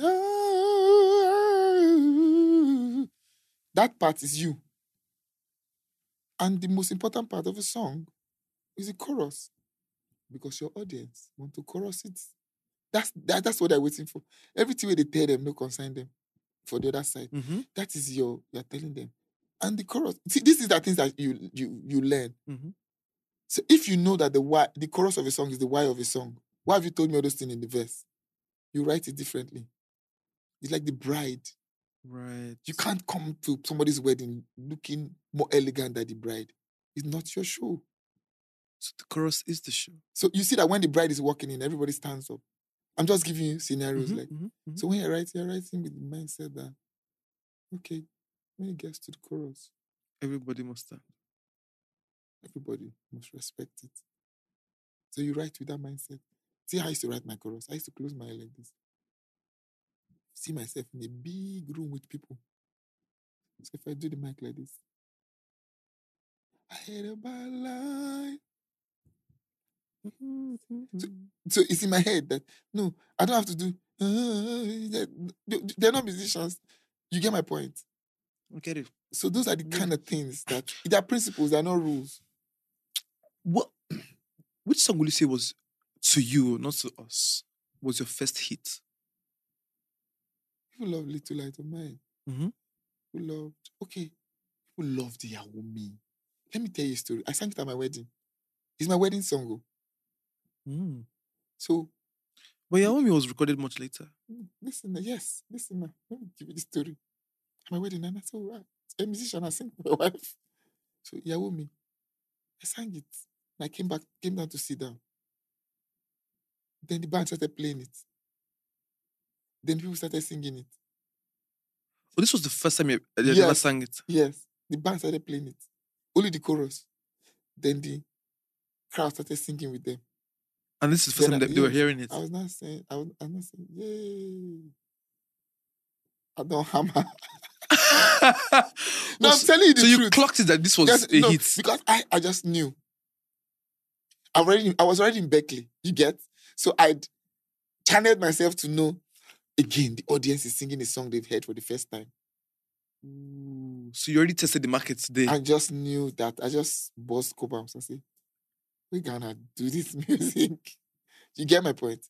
that part is you. And the most important part of a song is the chorus. Because your audience want to chorus it. That's that, that's what they're waiting for. Everything where they tell them no concern them for the other side. Mhm. That is your you're telling them. And the chorus. See, this is the things that you you you learn. Mhm. So if you know that the why the chorus of a song is the why of a song, why have you told me all those things in the verse? You write it differently. It's like the bride. Right. You can't come to somebody's wedding looking more elegant than the bride. It's not your show. So the chorus is the show. So you see that when the bride is walking in, everybody stands up. I'm just giving you scenarios Mhm, like. mhm, mhm. So when you're writing, you're writing with the mindset that, okay, when it gets to the chorus, Everybody must stand. everybody must respect it. So you write with that mindset. See how I used to write my chorus? I used to close my eye like this. See myself in a big room with people. So if I do the mic like this, I had a bad life. So, so it's in my head that, no, I don't have to do, uh, they're not musicians. You get my point? I get it. So those are the Yeah. kind of things that, they're principles, they're not rules. What? Which song will you say was to you, not to us, was your first hit? People love Little Light of Mine. Mhm. People loved, okay, people loved Yaomi. Let me tell you a story. I sang it at my wedding. It's my wedding song. oh. Mm. So, But Yaomi was recorded much later. mm, listen, yes, listen now. Let me give you the story. At my wedding, and I said, oh, a musician, I sing for my wife. So, Yaomi, I sang it. And I came back, came down to sit down. Then the band started playing it. Then people started singing it. But this was the first time you you ever Yes. sang it. Yes, the band started playing it. Only the chorus. Then the crowd started singing with them. And this is the first Then time I- that they were yes, hearing it. I was not saying, I was, I was not saying, yay. I don't hammer. No, I'm so, telling you the so you truth. clocked it that this was Yes, a no, hit. because I, I just knew. I already, I was already in Berkeley. You get? So I'd channeled myself to know. Again, the audience is singing a song they've heard for the first time. Ooh, so you already tested the market today. I just knew that. I just bust cobams and say, we're gonna do this music. You get my point?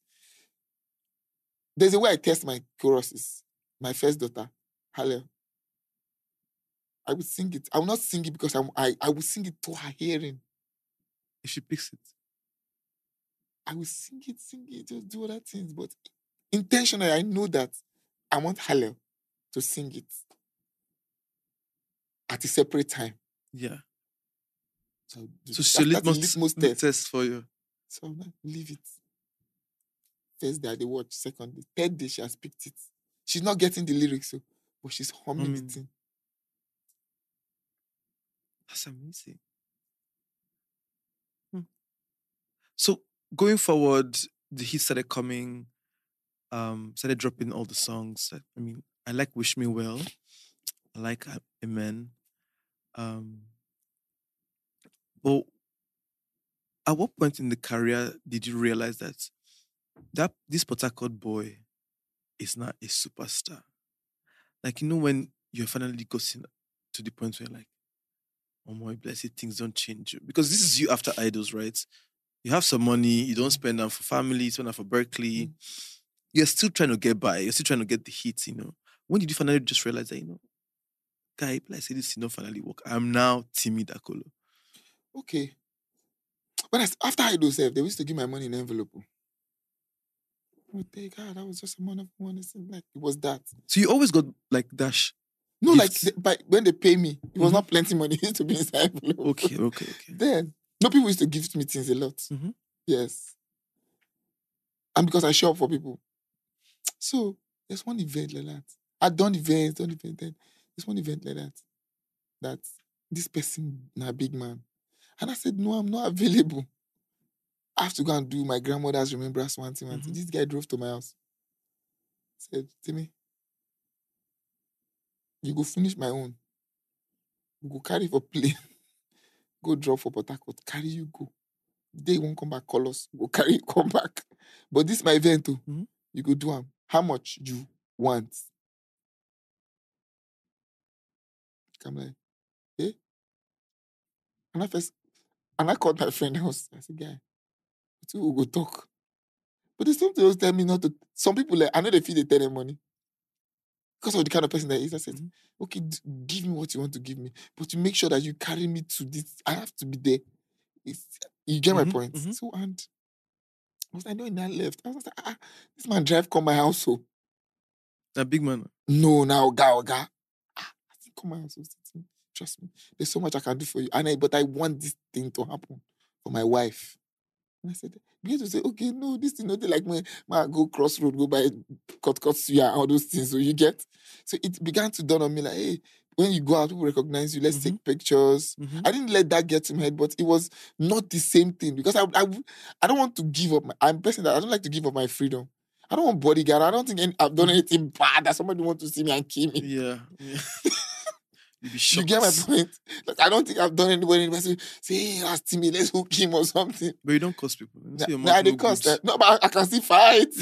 There's a way I test my choruses. My first daughter, Halle. I would sing it. I will not sing it because I'm, I I will sing it to her hearing. If she picks it. I will sing it, sing it, just do other things. But intentionally, I know that I want Hallel to sing it at a separate time. Yeah. So, So she's a that's the litmus litmus test. test. for you. So I'm like, leave it. First day I dey watch, second day. Third day she has picked it. She's not getting the lyrics, so, but she's humming Humming. the thing. That's amazing. Hmm. So going forward, the hits started coming, um, started dropping all the songs. I I mean, I like Wish Me Well. I like uh, Amen. Um, but at what point in the career did you realize that that this Port Harcourt boy is not a superstar? Like, you know, when you're finally gotten to the point where, like, oh my blessed, things don't change you. Because this is you after Idols, right? You have some money, you don't spend them for family, you spend them for Berkeley. Mm. You're still trying to get by, you're still trying to get the hits, you know. When did you finally just realize that, you know, guy, like say this, you know, finally work. I'm now Timmy Dakolo. Okay. When I, after I do self, they used to give my money in envelope. Oh, thank God, that was just a money for money. Like, it was that. So you always got like dash. No, gifts. like, the, by, when they pay me, it was Mhm. not plenty money. It used to be inside envelope. Okay, okay, okay. Then, no, people used to gift me things a lot. Mhm. Yes. And because I show up for people. So, there's one event like that. I've done events, done events. Then there's one event like that. That this person, na big man. And I said, no, I'm not available. I have to go and do my grandmother's remembrance one thing. one thing. Mhm. This guy drove to my house. Said, Timmy, you go finish my own. You go carry for plane. Go drop for Port Harcourt. Carry you go. They won't come back, call us. Go carry you, come back. But this my event too. Mhm. You go do am. How much you want? I'm like, eh? And I first, and I called my friend house. I said, guy, we will go talk. But there's something else tell me not to. Some people, like, I know they feel they tell them money. Because of the kind of person that is. I said, Mhm. okay, d- give me what you want to give me. But you make sure that you carry me to this. I have to be there. It's, you get my Mhm, point? mhm. So, and once I know in that left, I was like, ah, this man drive come my house. So, A big man. no, now, ga, ga. Ah, I think come my house. So, trust me. There's so much I can do for you. And I, but I want this thing to happen for my wife. And I said, begin to say, okay, no, this thing, not like my, my go crossroad, go by cut, cut, suya, all those things. So you get. So it began to dawn on me like, hey, when you go out, people recognize you. Let's Mhm. take pictures. Mhm. I didn't let that get to my head, but it was not the same thing because I, I, I don't want to give up. My, I'm a person that I don't like to give up my freedom. I don't want bodyguard. I don't think any, I've done Mhm. anything bad that somebody want to see me and kill me. Yeah. yeah. You'd be You shocked. get my point? Like, I don't think I've done anybody. Say, say, hey, that's Timmy, let's hook him or something. But you don't cost people. You Nah, say your nah, mouth they no cost good. that. No, but I, I can still fight.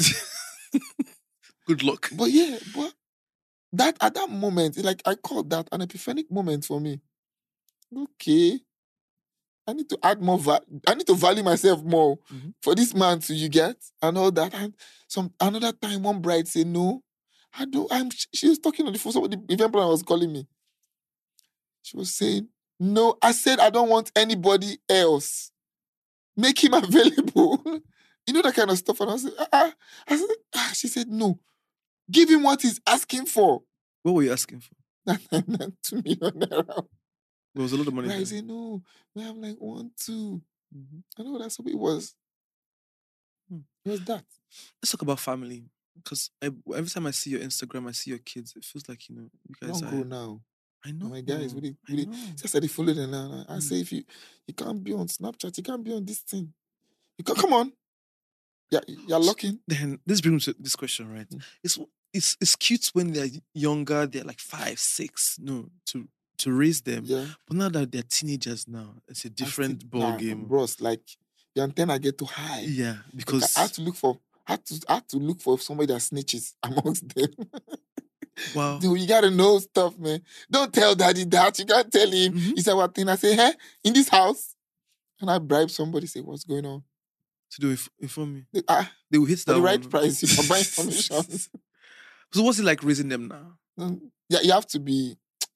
Good luck. But yeah, but that at that moment, it like I called that an epiphanic moment for me. Okay, I need to add more. Va- I need to value myself more Mhm. for this man to you get and all that. And some another time, one bride said, "No, I don't." I'm. She was talking on the phone. Somebody, the event planner was calling me. She was saying, "No, I said I don't want anybody else. Make him available." You know that kind of stuff. And I said, ah, ah. I said, ah. She said, "No, give him what he's asking for." What were you asking for? Two million naira. There was a lot of money Right? I there. said, "No, we have like one, two." Mhm. I know that's what it was. Hmm. It was that. Let's talk about family. Because every time I see your Instagram, I see your kids, it feels like, you know, you You guys don't are... grow now. I know. My guys, we I really, know. just said they follow them now. I Mm. say, if you you can't be on Snapchat, you can't be on this thing. You can come on. Yeah, you're locking. Then this brings me to this question, right? Mm. It's it's it's cute when they're younger, they're like five, six, no, to to raise them. Yeah. But now that they're teenagers now, it's a different ball nah, game. bros. Like your antenna get too high. Yeah, Like, because I had to look for, I had to, I had to look for somebody that snitches amongst them. wow. Dude, you gotta know stuff, man. Don't tell daddy that. You can't tell him. Mhm. He said what thing? I say, hey, in this house, and I bribe somebody. Say, what's going on? So they will inf- inform me. They, ah, They will hit for that the right one. price, you can buy information. So what's it like raising them now? Mm, yeah, you have to be, you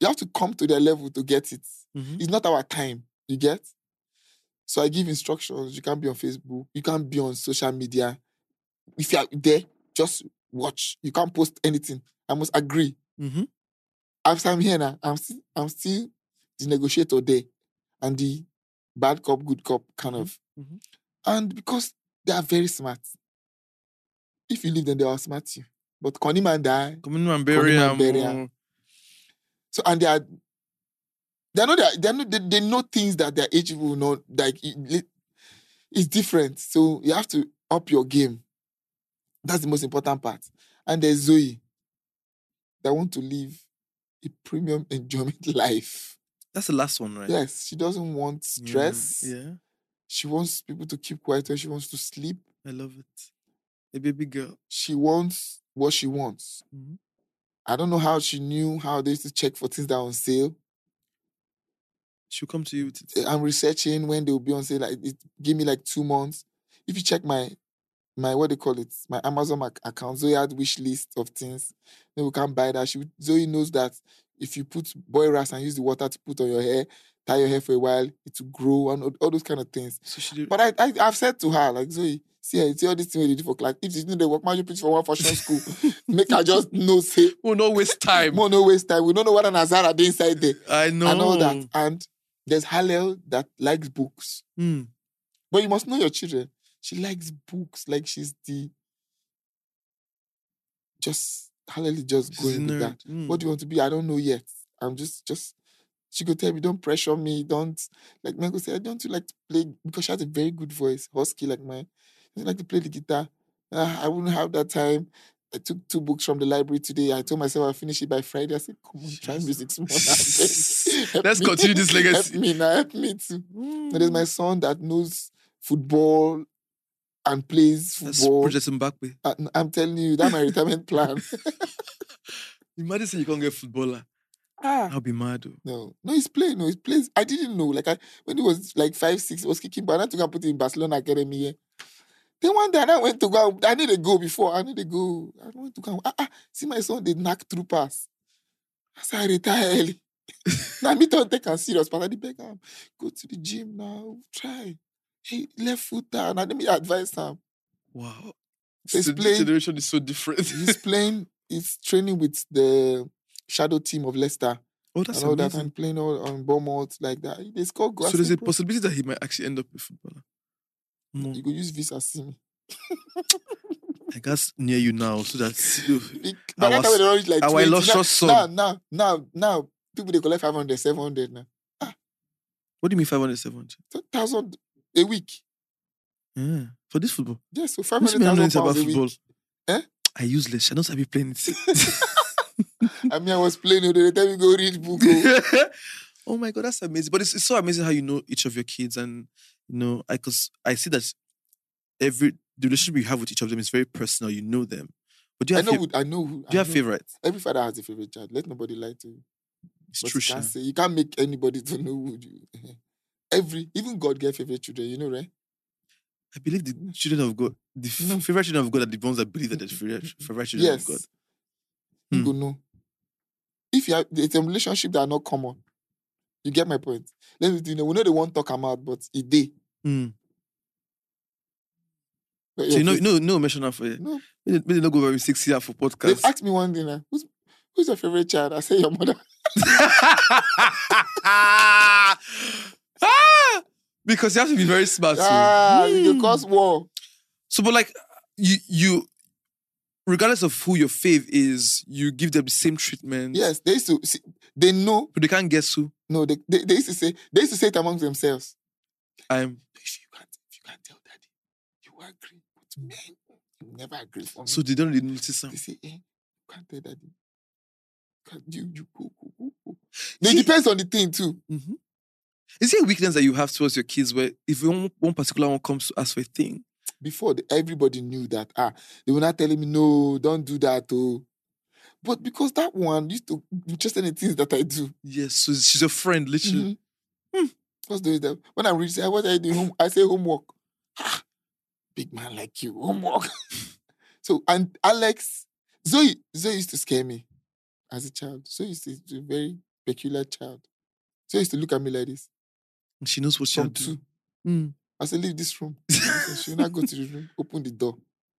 You have to come to their level to get it. Mhm. It's not our time. You get? So I give instructions. You can't be on Facebook. You can't be on social media. If you are there, just watch. You can't post anything. I must agree. Mhm. After I'm here now, I'm still, I'm still the negotiator there and the bad cop, good cop kind of. Mhm. And because they are very smart. If you leave them, they will outsmart you. But Connie man die. Come on, bury Connie man am, bury oh. am. So and they are they know that they know they, they know things that their age will not like it, it's different. So you have to up your game. That's the most important part. And there's Zoe that want to live a premium enjoyment life. That's the last one, right? Yes, she doesn't want Yeah, stress. Yeah, She wants people to keep quiet when she wants to sleep. I love it. A baby girl. She wants what she wants. Mhm. I don't know how she knew how they used to check for things that are on sale. She'll come to you with it. I'm researching when they'll be on sale. Like, it give me like two months. If you check my my what they call it, my Amazon ac- account, Zoe had wish list of things. Then we can't buy that. She would- Zoe knows that if you put boil rice and use the water to put on your hair, tie your hair for a while, it will grow and all, all those kind of things. So she did. But I, I I've said to her, like, Zoe, see, eh, see all these things we do for class. If you know the work, man, you put it for one fashion school. Make her just know, say, Oh, no waste time. more no waste time. We don't know what an Azara dey inside there. I know. And all that. And there's Hallel that likes books. Mm. But you must know your children. She likes books. Like she's the... Just... Hallel is just She's going a with nerd. that. Mm. What do you want to be? I don't know yet. I'm just... just. She could tell me, don't pressure me. Don't... Like, Michael said, don't you like to play... Because she has a very good voice. Husky like mine. I like to play the guitar. Ah, I wouldn't have that time. I took two books from the library today. I told myself I'll finish it by Friday. I said, come on, try music small now. beg. Help Let's me. continue this legacy. Help me now, help me too. Mm. Now, there's my son that knows football and plays That's football. Project Mbakwe. And I'm telling you, that's my retirement plan. Imagine saying you can't get footballer. ah, I'll be mad. Though. no, no, he's playing. No, he plays. I didn't know. Like I, when he was like five, six, he was kicking. But I had to go and put him in Barcelona Academy. Yeah. Then one day I went to go. I need to go before. I need to go. I went to go. Ah, ah, see my son. They knock through pass. I said I retire early. Now me don't take him serious. But I did beg him. Go to the gym now. Try. Hey, left foot down. And let me advise him. Wow. So he's So playing- this generation is so different. He's playing. He's training with the shadow team of Leicester. oh, that's and all that, amazing. and playing all on Bournemouth like that. They score goals. So there's a possibility that he might actually end up a footballer. No. You could use Visa see me. I guess near you now, so that Big- By that Our time they don't reach like our twenty. Now, illustrious son. now, now, now, now, people they collect five hundred, seven hundred now. What do you mean five hundred, seven hundred? one thousand a week. Yeah. For this football. Yes, so five What's hundred my thousand knowledge pounds about a football? week. Eh? I useless. I don't have you playing it. I mean, I was playing, you know, they tell me go read book. Oh. Oh my god, that's amazing. But it's, it's so amazing how you know each of your kids, and you know, I cause I see that every the relationship you have with each of them is very personal. You know them. But do you I have know, fav- who, I know who. do you I have know. favorites? Every father has a favorite child. Let nobody lie to you. It's But true, you Sha. can't say, you can't make anybody to know who you. Every, even God get favorite children, you know, right? I believe the children of God, the f- No. favorite children of God are the ones that believe that they're favorite, favorite children Yes. of God. You Hmm. go know. If you have, it's a relationship that are not common. You get my point. Let me, you know, we know they won't talk about, but it they. Mm. But So yeah, you know, please- no, no mention for you. no. Maybe they not go very six years for They've podcast. asked me one day now, who's, who's your favorite child? I say your mother. Ah! Because you have to be very smart. too. Ah, you Hmm. can cause war. So, but like you, you, regardless of who your fave is, you give them the same treatment. Yes, they used to, see, they know, But they can't guess who. no, they, they, they used to say, they used to say it amongst themselves. I'm. If you can't, if you can't tell daddy, you agree. But men, you never agree for me. So they don't really notice them. They say, eh, you can't tell daddy. Can't you, you go, go, go, go. It See- depends on the thing too. Mm-hmm. Is there a weakness that you have towards your kids where if one, one particular one comes to ask for a thing, Before, the, everybody knew that. Ah, they were not telling me, no, don't do that. Oh. But because that one used to be interested in things that I do. yes, so she's a friend, literally. Mhm. What's doing that? When I reach, I what I do home, I say homework. Ah, big man like you, homework. So and Alex, Zoe, Zoe used to scare me as a child. Zoe used to be very peculiar child. So she used to look at me like this. And she knows what she'll From do. two. Mm. I said, leave this room. So she will not go to the room, open the door,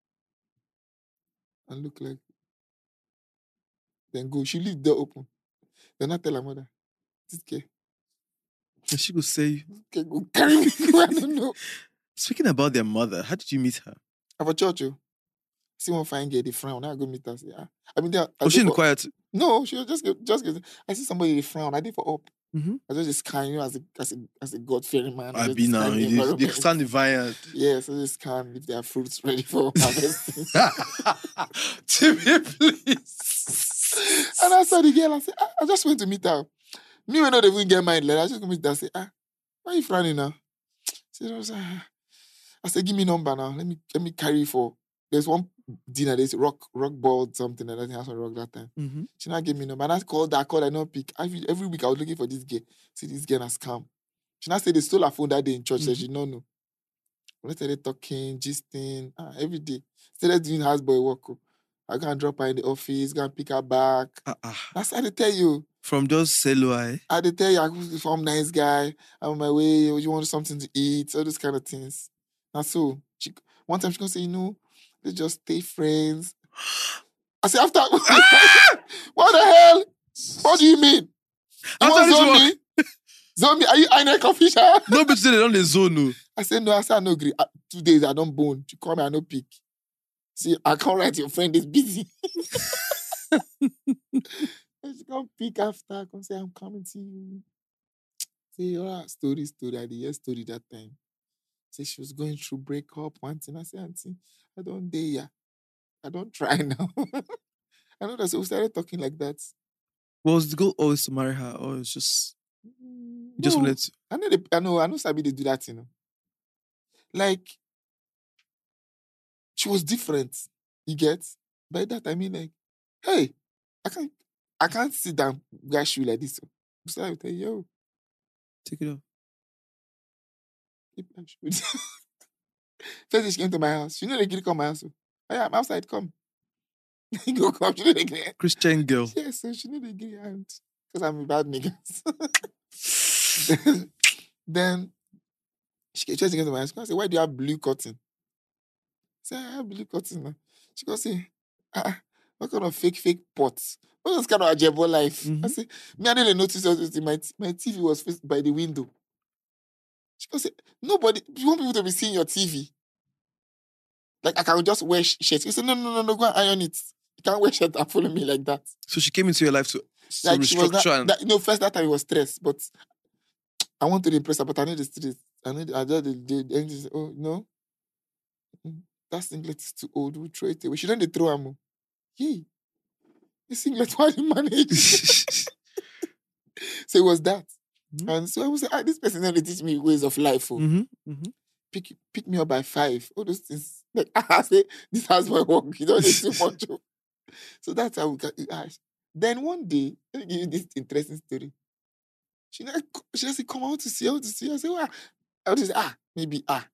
and look like. Then go. She leave the door open. Then I tell her mother, this girl, And she will say, this girl go carry me. I don't know. speaking about their mother, how did you meet her? Have a church, oh. See one fine girl, they frown. I go meet her. Say, ah. I mean, they are- I Was she go in the for- quiet? No, she was just get- just get- I see somebody they frown. I did for up. Mm-hmm. I just scan, you know, as a as a as a God fearing man. I just be now. scan the They, they environment. stand the vineyard. Yeah, so just scan if there are fruits ready for harvesting. Timmy, please. And I saw the girl. I said, ah, I just went to meet her. Me, we not even get mind. Like, I just go meet her. I say, ah, why are you frowning now? She was, ah. I said, give me number now. Let me let me carry you for. There's one dinner. There's rock rock ball something. I don't think I was rock that time. Mm-hmm. She now gave me number. And I called her. I called. I not pick. Every, every week I was looking for this girl. See this girl has come. She now said they stole her phone that day in church. Mm-hmm. She no know. We started talking, gisting, ah, every day. Started doing houseboy work. Oh. I go and drop her in the office. Go and pick her back. Uh-uh. That's how they tell you. From just Seloi. I they tell you I'm from nice guy. I'm on my way. You want something to eat? All those kind of things. And so she, one time she gonna say, you know, let's just stay friends. I say after what the hell? What do you mean? You After want this zone work- me? Zone me? Are you I know official? No, but they don't the zone. No. I said no. I said I no agree. Uh, two days I don't bone. She call me I no pick. See, I can't write your friend is busy. She come pick after. Come say I'm coming to you. Say all right, story, story. I did hear story that time. Say she was going through breakup. One thing I say, auntie, I don't dare ya. I don't try now. I know that. So we started talking like that. Was the goal always to marry her, or it's just you just No, wanted to? I know. They, I know. I know. Sabi they do that. You know. Like she was different. You get? By that I mean like, hey, I can't. I can't sit down, guys, shoe like this. So I will tell you, yo, Take it off. keep that shoe. First day she came to my house. She know they can come to my house. So, oh, yeah, I'm outside, come. You go come, she know they agree. Christian girl. Yeah, so she know they agree. And because I'm a bad nigga. then, then she came, she came to my house. I said, why do you have blue cotton? I said, I have blue cotton now. She go say, ah, what kind of fake, fake pots? What was kind of a jebo life? Mm-hmm. I say, me, I didn't notice that my, my T V was faced by the window. She go say, nobody, you want people to be seeing your T V? Like, I can just wear sh- shirts. She said, no, no, no, no, go and iron it. You can't wear shirt and follow me like that. So she came into your life to, to Like, she was not, restructure and that, you know, first that time it was stress, but I want to impress her, but I need the street. I need, I just, the, the, the engine say, oh, no. Mm, that singlet is too old. We'll throw it away. She don't dey throw am. Yay. The singlet, why you manage? So it was that. Mhm. And so I was like, ah, this person only teach me ways of life. Oh. mm-hmm, mm-hmm. Pick, pick me up by five. All those things. Like, I say, this has my work. You don't need too much. Oh. So that's how we got it. Ah, then one day, let me give you this interesting story. She like, she just said, come out to see, I want to see. I said, ah. I would just say, ah, maybe, ah.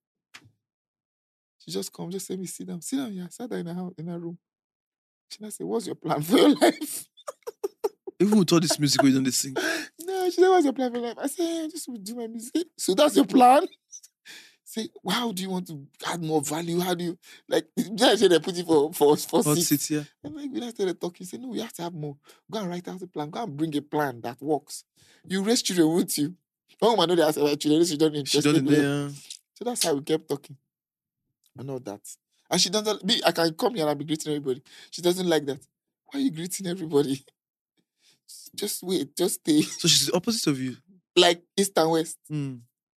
She just come, just say me, sit down. Sit down, yeah. Sat down in her house, in her room. She now say, what's your plan for your life? Even with all this music we don't sing. No, she said, what's your plan for your life? I said, yeah, I just will do my music. So that's your plan? Say, well, how do you want to add more value? How do you, like, yeah, they put it for, for, for Hot six. seats, yeah. And like, when I started talking, he said, no, we have to have more. Go and write out a plan. Go and bring a plan that works. You raise children, won't you? Oh, I know they ask about children. She don't She interested. done it there. So that's how we kept talking. I know that. And she doesn't, me, I can come here and I'll be greeting everybody. She doesn't like that. Why are you greeting everybody? Just wait, just stay. So she's the opposite of you. Like east and west. Mm.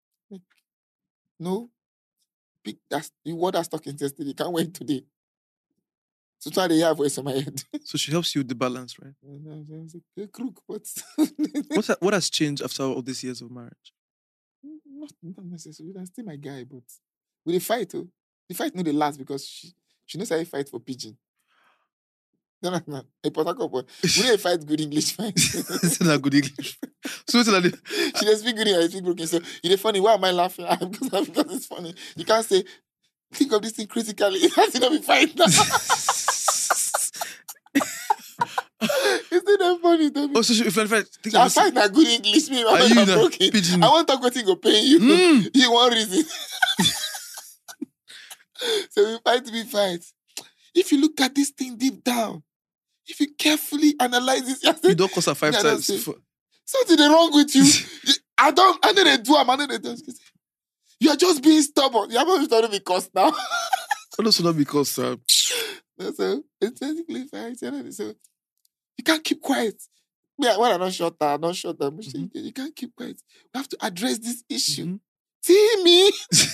No. Big, that's the word that's talking yesterday. Can't wait today. So try to have voice on my head. So she helps you with the balance, right? And I was like, a crook, but What ha- what has changed after all these years of marriage? not, not necessarily. That's still my guy, but with the fight, oh, the fight no dey last because she she knows how to fight for pigeon. No, no, no. A Port Harcourt boy. We don't fight good English fight. It's not good English. So it's like She doesn't speak good English, I speak broken. So it's funny. Why am I laughing? because, because it's funny. You can't say, think of this thing critically. It has to not be fight now. It's not that funny to me. Oh, so she- if I, if I think I of find that good English. Me, Are I'm you not the broken. pigeon? I want to talk what go pay you. Mm. You want reason. So we fight, we fight. If you look at this thing deep down, if you carefully analyze this, you you say, don't cost her five Yeah, that's times. it. For, something is wrong with you. I don't, I know they do, I know they do. You are just being stubborn. You are not starting to be cursed now. also not because uh, So it's basically fine. So you can't keep quiet. Yeah, when I'm not shut down, I'm not shut down. But Mhm. you, you can't keep quiet. We have to address this issue. Mhm. See me?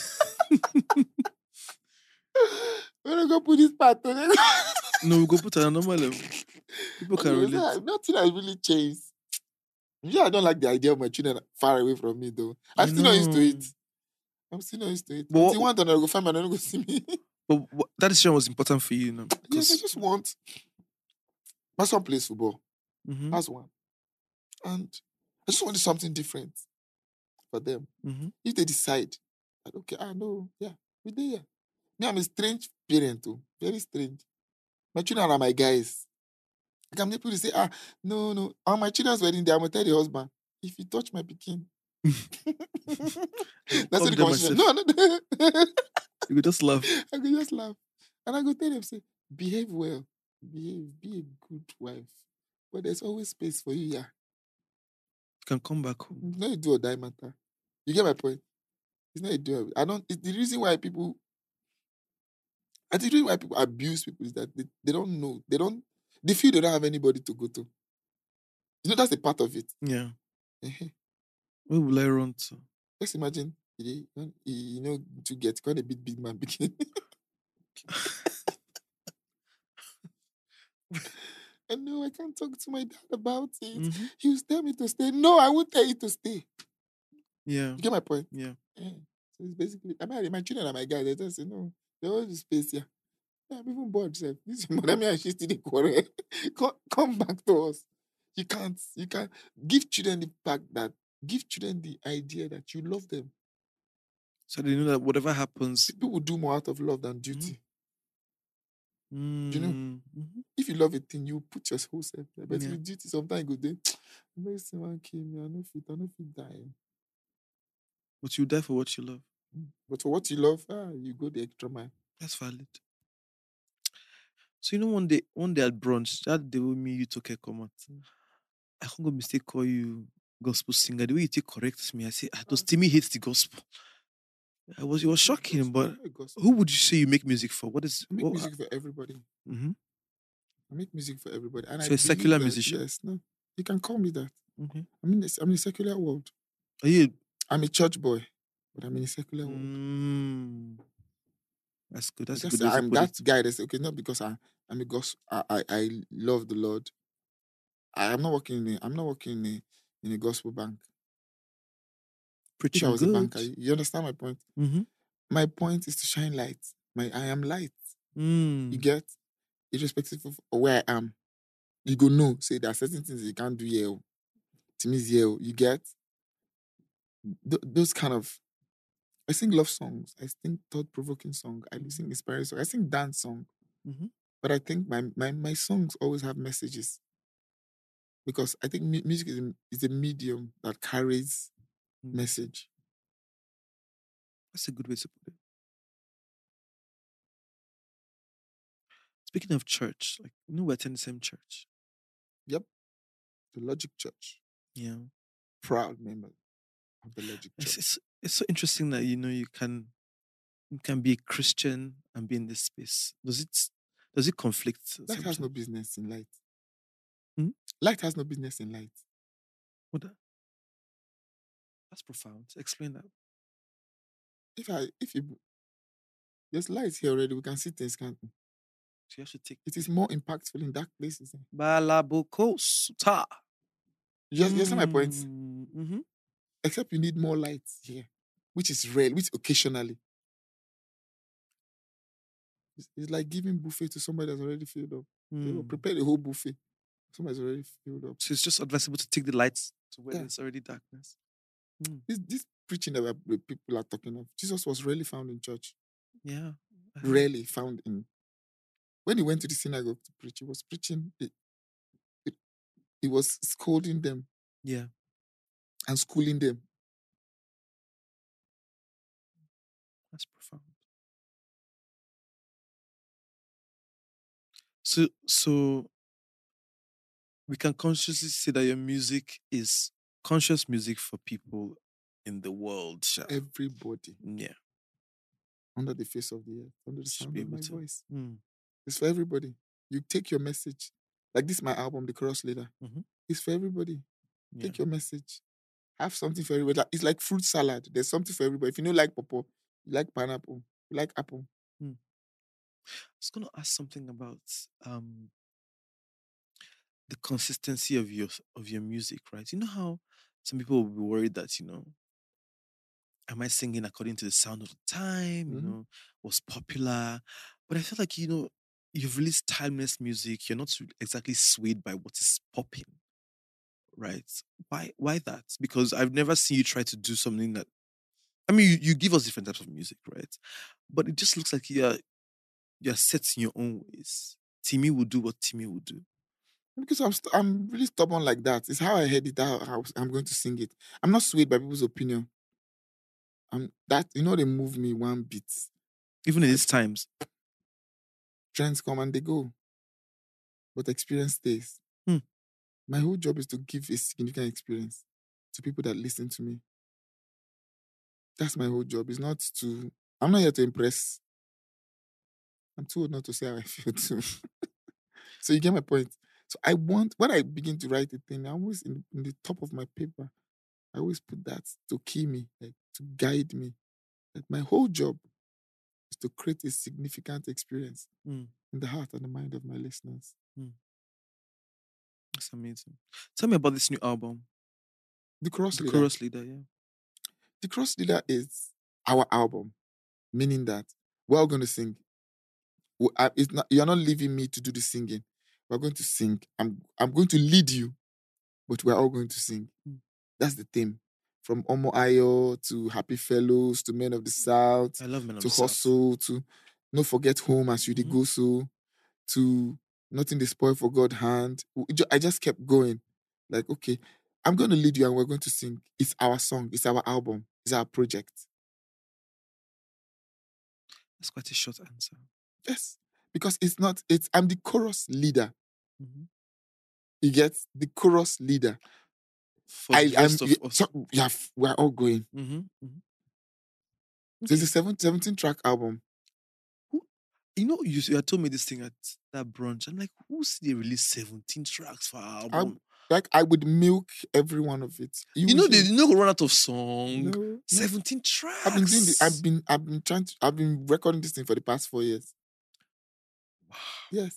When I go put this part on no, we go put her on a normal level. People can relate. Nothing has really changed. Yeah, I don't like the idea of my children far away from me, though. I'm I still not used to know. it. I'm still not used to it. But Until what- one time I go find me, I don't go see me. But what, that decision was important for you, you know. Yes, I just want. My son plays football. Mhm, That's one. And I just wanted something different for them. mhm. If they decide, that, okay, I know, yeah, we're there. Me, I'm a strange parent, too. Very strange. My children are my guys. I can people say, ah, no, no. On my children's wedding day, I'm going to tell the husband, if you touch my pikin. That's Calm what the down conversation. No, myself. no. You could just laugh. I could just laugh. And I go tell them, say, behave well. Behave. Be a good wife. But there's always space for you, yeah. You can come back home. It's not a do or die matter. You get my point? It's not a do or I don't, it's the reason why people, I think the reason why people abuse people is that they, they don't know. They don't, they feel they don't have anybody to go to. You know, that's a part of it. Yeah. Eh-heh. Where will I run to? Just imagine, you know, you know, to get quite a bit big man beginning. And no, I can't talk to my dad about it. Mhm. He will tell me to stay. No, I won't tell you to stay. Yeah. You get my point? Yeah. Yeah. So it's basically, I mean, my children are my guys. They just say, no, there was space here. Yeah, I'm even bored, sir. This is mother me and she still in quarrel. come, come back to us. You can't, you can't give children the fact that, give children the idea that you love them. So they know that whatever happens. People will do more out of love than duty. Mm, you know? mhm. If you love a thing, you put your whole self there. But Yeah. with duty, sometimes you go there. Maybe someone came here, I know fit, I know fit die. But you die for what you love. But for what you love, ah, you go the extra mile. That's valid. So you know, one day, one day at brunch, that day when me you took a comment, I can't go mistake call you gospel singer. The way you take correct me, I say, ah, does Timmy hates the gospel? I was, it was shocking, but who would you say you make music for? What is I make what, music for everybody. Mhm. I make music for everybody. And So I a secular believe that- musician? Yes, no. You can call me that. Okay. I'm in, this, I'm in a secular world. Are you? I'm a church boy, but I'm in a secular world. Mm, that's good. That's a Just good way to I'm put that it. guy that's okay, not because I, I'm a gospel. I, I, I love the Lord. I am not working in a, I'm not working in a, in a gospel bank. If Preaching I was a good. banker, you you understand my point? Mm-hmm. My point is to shine light. My I am light. Mm. You get, irrespective of where I am, you go know. Say there are certain things you can't do here. oh. To me, is here. oh. You get Th- those kind of. I sing love songs. I sing thought-provoking song. I sing inspiring song. I sing dance song. Mhm. But I think my, my my songs always have messages because I think mu- music is a, is a medium that carries Mm. message. That's a good way to put it. Speaking of church, like you know, we attend the same church. Yep, the Logic Church. Yeah. Proud member of the Logic It's, Church. it's it's so interesting that you know you can you can be a Christian and be in this space. Does it does it conflict? Light has sometimes? no business in light. Hmm? Light has no business in light. What the- That's profound. Explain that. If I if you there's light here already, we can see things, can't we? So you have to take It is more impactful in dark places. eh? Balabokosta. You just, you understand my point? Mm-hmm. Except you need more light here, which is rare, which occasionally. It's, it's like giving buffet to somebody that's already filled up. They will prepare the whole buffet. Somebody's already filled up. So it's just advisable to take the lights to where Yeah. there's already darkness. This, this preaching that we- people are talking of, Jesus was rarely found in church. Yeah. I heard. Rarely found in. When he went to the synagogue to preach, he was preaching. The, the, He was scolding them Yeah. and schooling them. That's profound. So, so we can consciously say that your music is conscious music for people in the world. Sha. Everybody Yeah. under the face of the earth, under the Should sound be of able my to. voice. Mm. It's for everybody. You take your message. Like this, my album, The Cross Leader. Mhm. It's for everybody. Yeah. Take your message. Have something for everybody. Like- It's like fruit salad. There's something for everybody. If you don't like pawpaw, you like pineapple, you like apple. I was going to ask something about um the consistency of your of your music, right? You know how some people will be worried that, you know, am I singing according to the sound of the time? You Mhm. know, what's popular? But I feel like, you know, you've released timeless music. You're not exactly swayed by what is popping, right? Why? Why that? Because I've never seen you try to do something that. I mean, you, you give us different types of music, right? But it just looks like you're you're set in your own ways. Timmy will do what Timmy will do. Because I'm st- I'm really stubborn like that. It's how I heard it, how, how I'm going to sing it. I'm not swayed by people's opinion. I'm that you know they move me one bit. Even in these times. Trends come and they go, but experience stays. Hmm. My whole job is to give a significant experience to people that listen to me. That's my whole job. It's not to. I'm not here to impress. I'm too old not to say how I feel too. So you get my point. So I want when I begin to write a thing, I always in, in the top of my paper, I always put that to key me, like to guide me. Like my whole job is to create a significant experience Mm. in the heart and the mind of my listeners. That's amazing. Tell me about this new album, The Cross The Leader. Chorus Leader. Yeah. The Cross Leader is our album, meaning that we're all going to sing. We- I- It's not, you're not leaving me to do the singing. We're going to sing. I'm I'm going to lead you, but we're all going to sing. Mm. That's the theme. From Omo Ayo to Happy Fellows to Men of the South I love Men of to the South. Hustle to No Forget Home as you dey Mhm. go so to Nothing Dey Spoil for God Hand. We ju- I just kept going. Like, okay, I'm going to lead you and we're going to sing. It's our song. It's our album. It's our project. That's quite a short answer. Yes. Because it's not, it's, I'm the chorus leader. Mhm. You get the chorus leader. For I, the I'm, rest of yeah, us. so, yeah, f- we're all going. Mhm, mhm. So it's a seven, seventeen track album. You know, you, you had told me this thing at that brunch. I'm like, who see they release seventeen tracks for our I, album? like, I would milk every one of it. You will know, they hear- you know go run out of song. No, no. seventeen tracks. I've been doing this. I've been, I've been trying to, I've been recording this thing for the past four years. Wow. Yes.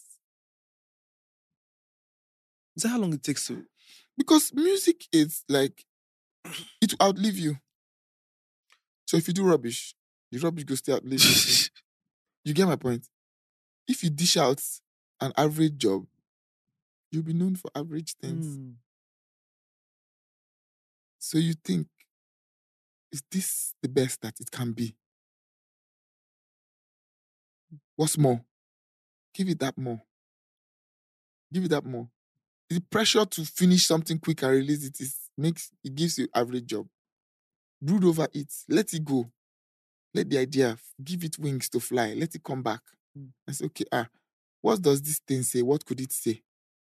Is that how long it takes to? Because music is like, it will outlive you. So if you do rubbish, the rubbish goes to outlive you. too. You get my point? If you dish out an average job, you'll be known for average things. Mm. So you think, is this the best that it can be? What's more? Give it that more. Give it that more. The pressure to finish something quick and release it is makes it gives you average job. Brood over it. Let it go. Let the idea give it wings to fly. Let it come back. Mm. And say, okay, ah, what does this thing say? What could it say?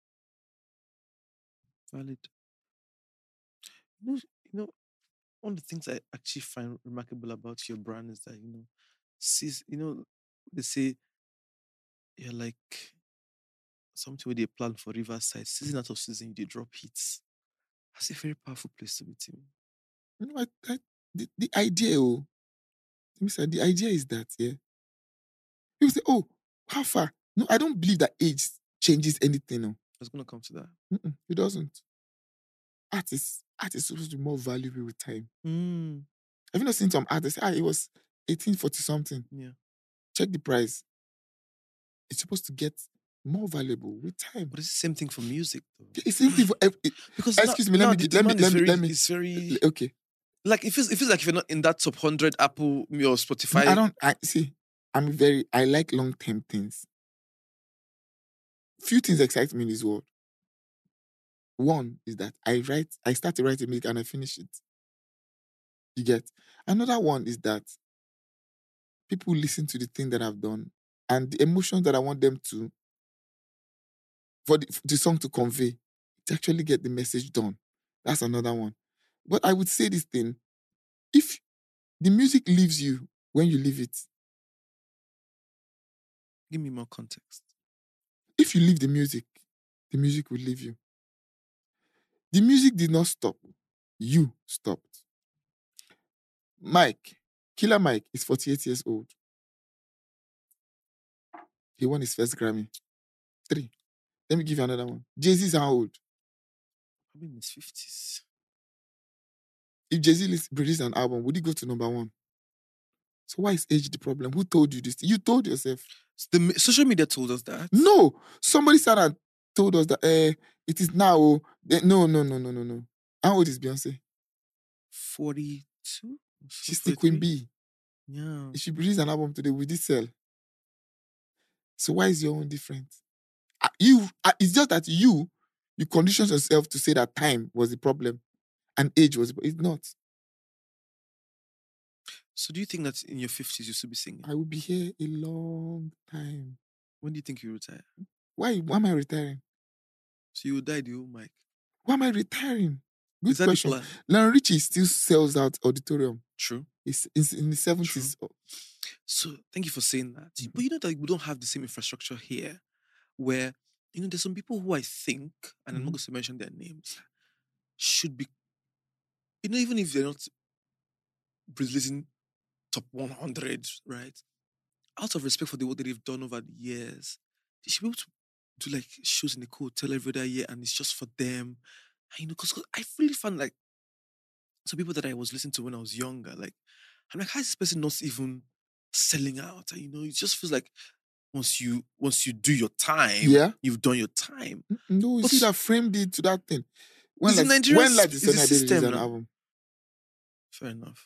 Valid. You know, you know, one of the things I actually find remarkable about your brand is that, you know, seas, you know, they say you're like something where they plan for Riverside. Season out of season, they drop hits. That's a very powerful place to be, Tim. You know, I, I, the, the idea, oh, let me say, the idea is that, yeah. People say, oh, how far? No, I don't believe that age changes anything. No. I was going to come to that. Mm-mm, it doesn't. Art is, art is supposed to be more valuable with time. Mm. Have you not seen some artists? Ah, it was eighteen forty something. Yeah. Check the price. It's supposed to get more valuable with time. But it's the same thing for music, though. It's the same thing for every, Because excuse now, me, let now me the gi- let me demand is let me very, let me it's very okay. like it feels it feels like if you're not in that top hundred Apple or Spotify. I don't. I see. I'm very. I like long term things. Few things excite me in this world. One is that I write, I start to write a music and I finish it. You get? Another one is that people listen to the thing that I've done and the emotions that I want them to, for the, for the song to convey, to actually get the message done. That's another one. But I would say this thing, if the music leaves you when you leave it, Give me more context. if you leave the music, the music will leave you. The music did not stop. You stopped. Mike, Killer Mike is forty-eight years old. He won his first Grammy. Three. Let me give you another one. Jay-Z is how old? Probably in his fifties. If Jay-Z released an album, would he go to number one? So why is age the problem? Who told you this? You told yourself. The mi- social media told us that. No. Somebody sat and told us that uh, it is now. oh, eh, No, no, no, no, no, no. How old is Beyonce? forty-two? She's the Queen Bee. Yeah. If she released an album today, would it sell? So why is your own different? Uh, You, uh, it's just that you, you conditioned yourself to say that time was the problem and age was the problem. It's not. So do you think that in your fifties you should be singing? I will be here a long time. When do you think you retire? Why, why am I retiring? So you will die the old Mike. Why am I retiring? Good Is that question. the plan? Lionel Richie still sells out auditorium. True. It's, it's in the seventies. So thank you for saying that. Mhm. But you know that we don't have the same infrastructure here where, you know, there's some people who I think, and I'm not Mhm. going to mention their names, should be, you know, even if they're not releasing top one hundred, right? Out of respect for the work that they've done over the years, they should be able to do like shows in the hotel every other year and it's just for them. And, you know, because I really found like some people that I was listening to when I was younger, like, I'm like, how is this person not even selling out? And, you know, it just feels like once you once you do your time, Yeah. you've done your time. No, you But see that framed it to that thing. When It's in like, Nigerian when like sp- the it's a Sunny Ade released system an now. album, Fair enough.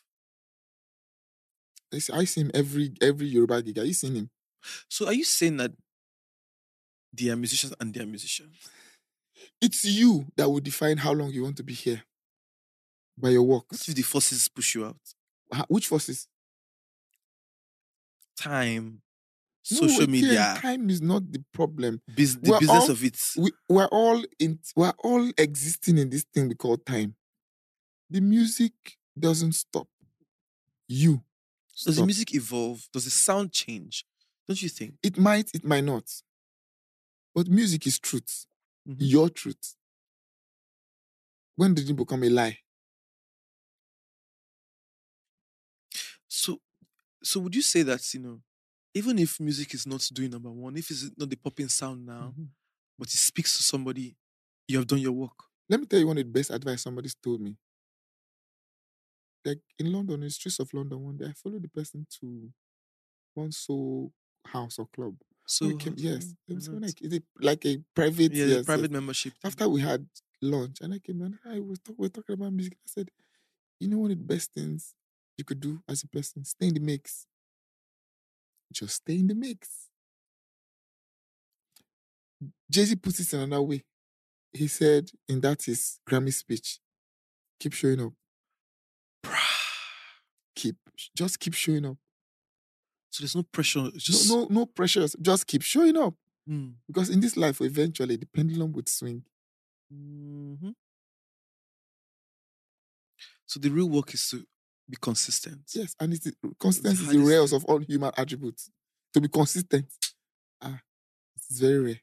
I see, I see him every every Yoruba gig. Are you seen him? So are you saying that they are musicians and they are musicians? It's you that will define how long you want to be here by your What works. if the forces push you out? Ha- Which forces? Time, No, social again, media, time is not the problem. bus- the We're business all- of it. We we're all in. We're all existing in this thing we call time. The music doesn't stop. You. Does the stop. music evolve? Does the sound change? Don't you think? It might, it might not. But music is truth. Mhm. Your truth. When did it become a lie? So, so would you say that, you know, even if music is not doing number one, if it's not the popping sound now, Mhm. but it speaks to somebody, you have done your work? Let me tell you one of the best advice somebody's told me. Like in London, in the streets of London, one day I followed the person to one soul house or club. So, When we came, yes, so, it was why when not? I, is it like a private, yeah, yes, the private yes. membership. thing. After we had lunch, and I came and I was talk, we were talking about music. I said, you know, one of the best things you could do as a person, stay in the mix. Just stay in the mix. Jay-Z puts it in another way. He said in that his Grammy speech, keep showing up. Keep, just keep showing up. So there's no pressure. It's just No, no, no pressure. Just keep showing up. Mm. Because in this life, eventually, the pendulum would swing. Mhm. So the real work is to be consistent. Yes, and it's the, consistency is the hardest rarest thing. of all human attributes. To be consistent, ah, it's very rare.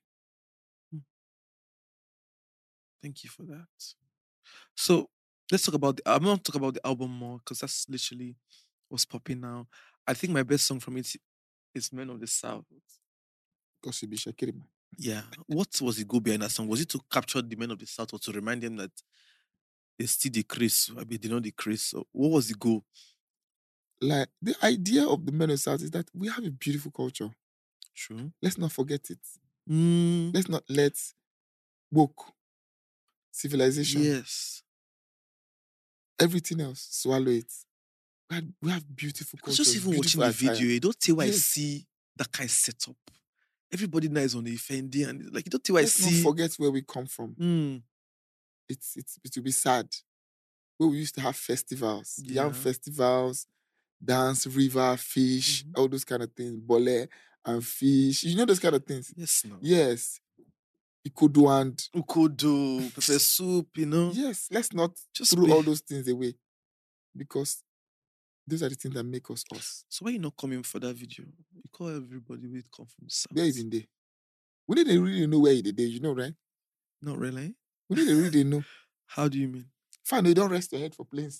Thank you for that. So let's talk about the. I'm not talk about the album more because that's literally what's popping now. I think my best song from it is "Men of the South." Because you be Shakiri, man. Yeah. What was the goal behind that song? Was it to capture the men of the South or to remind them that they still decrease? I mean, they don't decrease. So what was the goal? Like the idea of the men of South is that we have a beautiful culture. True. Let's not forget it. Mm, Let's not let woke civilization, yes. everything else swallow it. We have, we have beautiful Because culture. just even watching the video, you don't see why I Yes. see that kind of setup. Everybody now is on the Fendi and like you don't see why I Let's not see. forget where we come from. Mm, it's it's it will be sad. Where we used to have festivals, Yeah. yam festivals, dance, river, fish, Mhm. all those kind of things, bole and fish. You know those kind of things. Yes, no. Yes. Ikodo and Ukodo, pepper soup, you know. yes, let's not Just throw be- all those things away because those are the things that make us us. So why you not coming for that video? You call everybody with come from the south. Where is in there? We need to really know where he dey, you know, right? Not really. We need to really know. How do you mean? Fine, you don't rest your head for playing.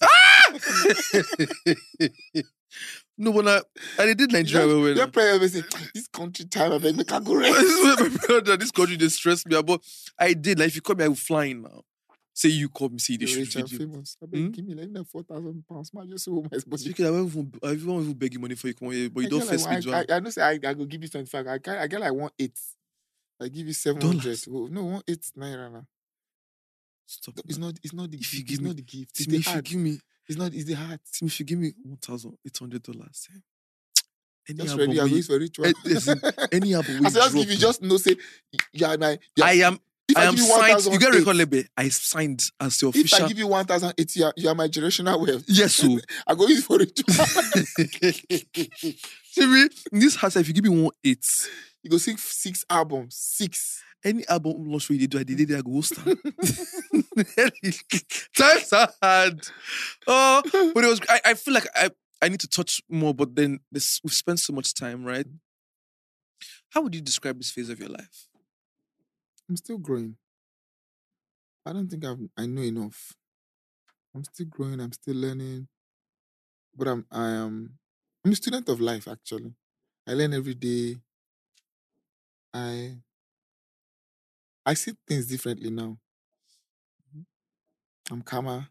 No, when I, I did Nigeria well, well. Your prayer will say, this country time, I beg, make I go rest. This is where my brother, this country they stress me about. I did. Like if you call me, I will fly in now. Say you call me, say they You're should rich and video. famous. I beg, Hmm? give me like four thousand pounds. Man, just so who am I supposed to Speaking, I won't even, I won't even beg you money for you come here, but you I don't get face like, me, I, Joan. I, I know say I, I go give you twenty-five. I get, I get like one eight. I give you seven hundred. Dollars? Oh, no, one eight naira now. Stop. No, it's now. not. It's not the. If gift, you it's give me- not the gift. It's Timmy, the if you heart. give me, It's not. It's the heart. Timmy, if you give me one thousand eight hundred dollars, any Just album ready. I'm where going you, for ritual. eh, listen, any album I we say just drop, give you. Just know say you are my. you are- I am, If I I am give you signed. You one get thousand record label. I signed as the If official. I give you one thousand eight, you are, you are my generational wealth. Yes, so. I go use for ritual. Timmy, in this house, if you give me one eight, You go sing six albums. Six. any album launch where they do, I did it, I go host them. Times are hard. Oh, but it was. I, I feel like I, I need to touch more, but then this, we've spent so much time, right? How would you describe this phase of your life? I'm still growing. I don't think I've, I know enough. I'm still growing. I'm still learning. But I'm I am I'm a student of life. Actually, I learn every day. I I see things differently now. I'm calmer.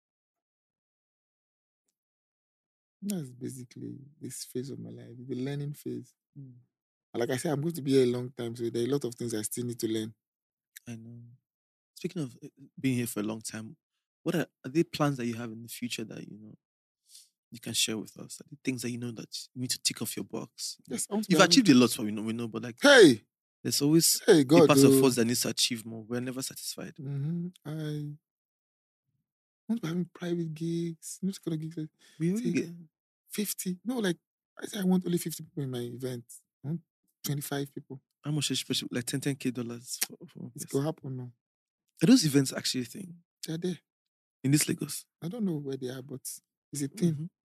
That's basically this phase of my life, the learning phase. And like I said, I'm going to be here a long time, so there are a lot of things I still need to learn. I know. Speaking of uh, being here for a long time, what are, are there plans that you have in the future that you know you can share with us? Are there things that you know that you need to tick off your box? Yes, I want to be You've having- achieved a lot, what we know, we know, but like Hey, there's always hey, a God, part of oh. us that needs to achieve more. We're never satisfied. Mhm. I want to be having private gigs. You know, what kind of gigs like We already Take, get uh, fifty. No, like I say, I want only fifty people in my event. I want twenty-five people. how much is it? Like ten, ten K dollars for, for one It's person. going to happen now. Are those events actually a thing They're there. in this Lagos? I don't know where they are, but it's a thing. Mhm.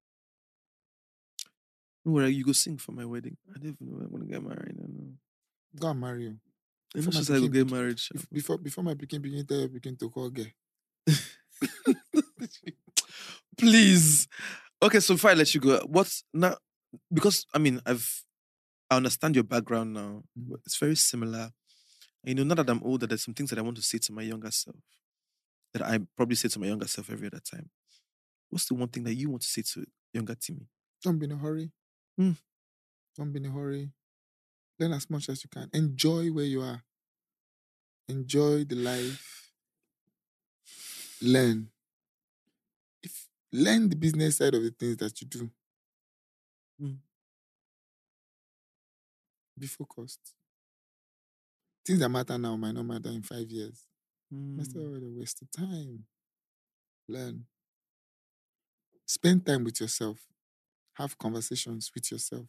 No worry, you go sing for my wedding. I don't even know when I'm gonna get married. I don't know. Go and marry you. And Before it's just my like we pikin get begin- married. sha. Bef- Before before my picking begin tell your picking to call girl. Please. Okay, so before I let you go, what's now? Because I mean, I've I understand your background now. Mhm. But it's very similar. And, you know, now that I'm older, there's some things that I want to say to my younger self that I probably say to my younger self every other time. What's the one thing that you want to say to younger Timmy? Don't be in a hurry. Hmm. Don't be in a hurry. Learn as much as you can. Enjoy where you are. Enjoy the life. Learn. If learn the business side of the things that you do. Hmm. Be focused. Things that matter now might not matter in five years. That's Hmm. not a waste of time. Learn. Spend time with yourself. Have conversations with yourself.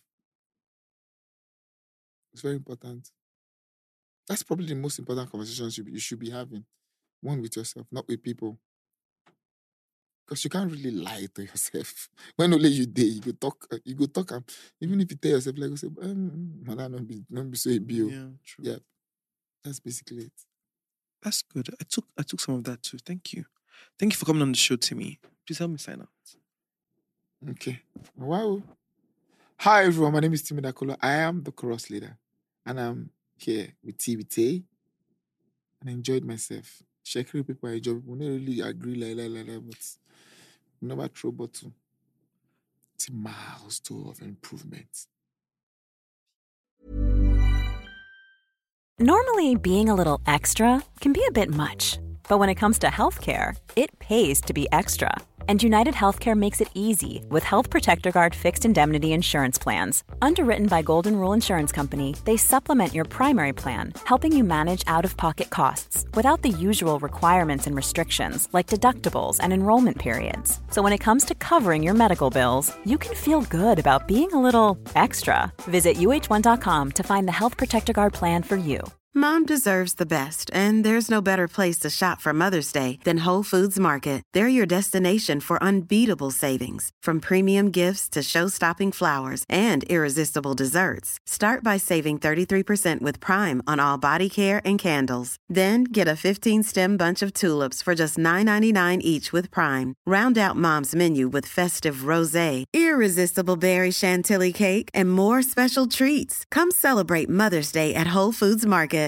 It's very important. That's probably the most important conversations you, you should be having. One with yourself, not with people. Because you can't really lie to yourself. When only you dare, you go talk, uh, you go talk, um, even if you tell yourself, like, you say, um, man, don't be, don't be so a bill. Yeah, true. Yeah. That's basically it. That's good. I took I took some of that too. Thank you. Thank you for coming on the show, Timmy. Please help me sign out. Okay. Wow. Hi, everyone. My name is Timmy Dakolo. I am the chorus leader. And I'm here with T V T. And I enjoyed myself. Shekiri people, I enjoy people. We don't really agree, like, like, like, like, but we never throw bottle. It's a milestone of improvement. Normally, being a little extra can be a bit much, but when it comes to healthcare, it pays to be extra. And United Healthcare makes it easy with Health Protector Guard fixed indemnity insurance plans. Underwritten by Golden Rule Insurance Company, they supplement your primary plan, helping you manage out-of-pocket costs without the usual requirements and restrictions like deductibles and enrollment periods. So when it comes to covering your medical bills, you can feel good about being a little extra. Visit U H one dot com to find the Health Protector Guard plan for you. Mom deserves the best, and there's no better place to shop for Mother's Day than Whole Foods Market. They're your destination for unbeatable savings, from premium gifts to show-stopping flowers and irresistible desserts. Start by saving thirty-three percent with Prime on all body care and candles. Then get a fifteen-stem bunch of tulips for just nine ninety-nine each with Prime. Round out Mom's menu with festive rosé, irresistible berry chantilly cake, and more special treats. Come celebrate Mother's Day at Whole Foods Market.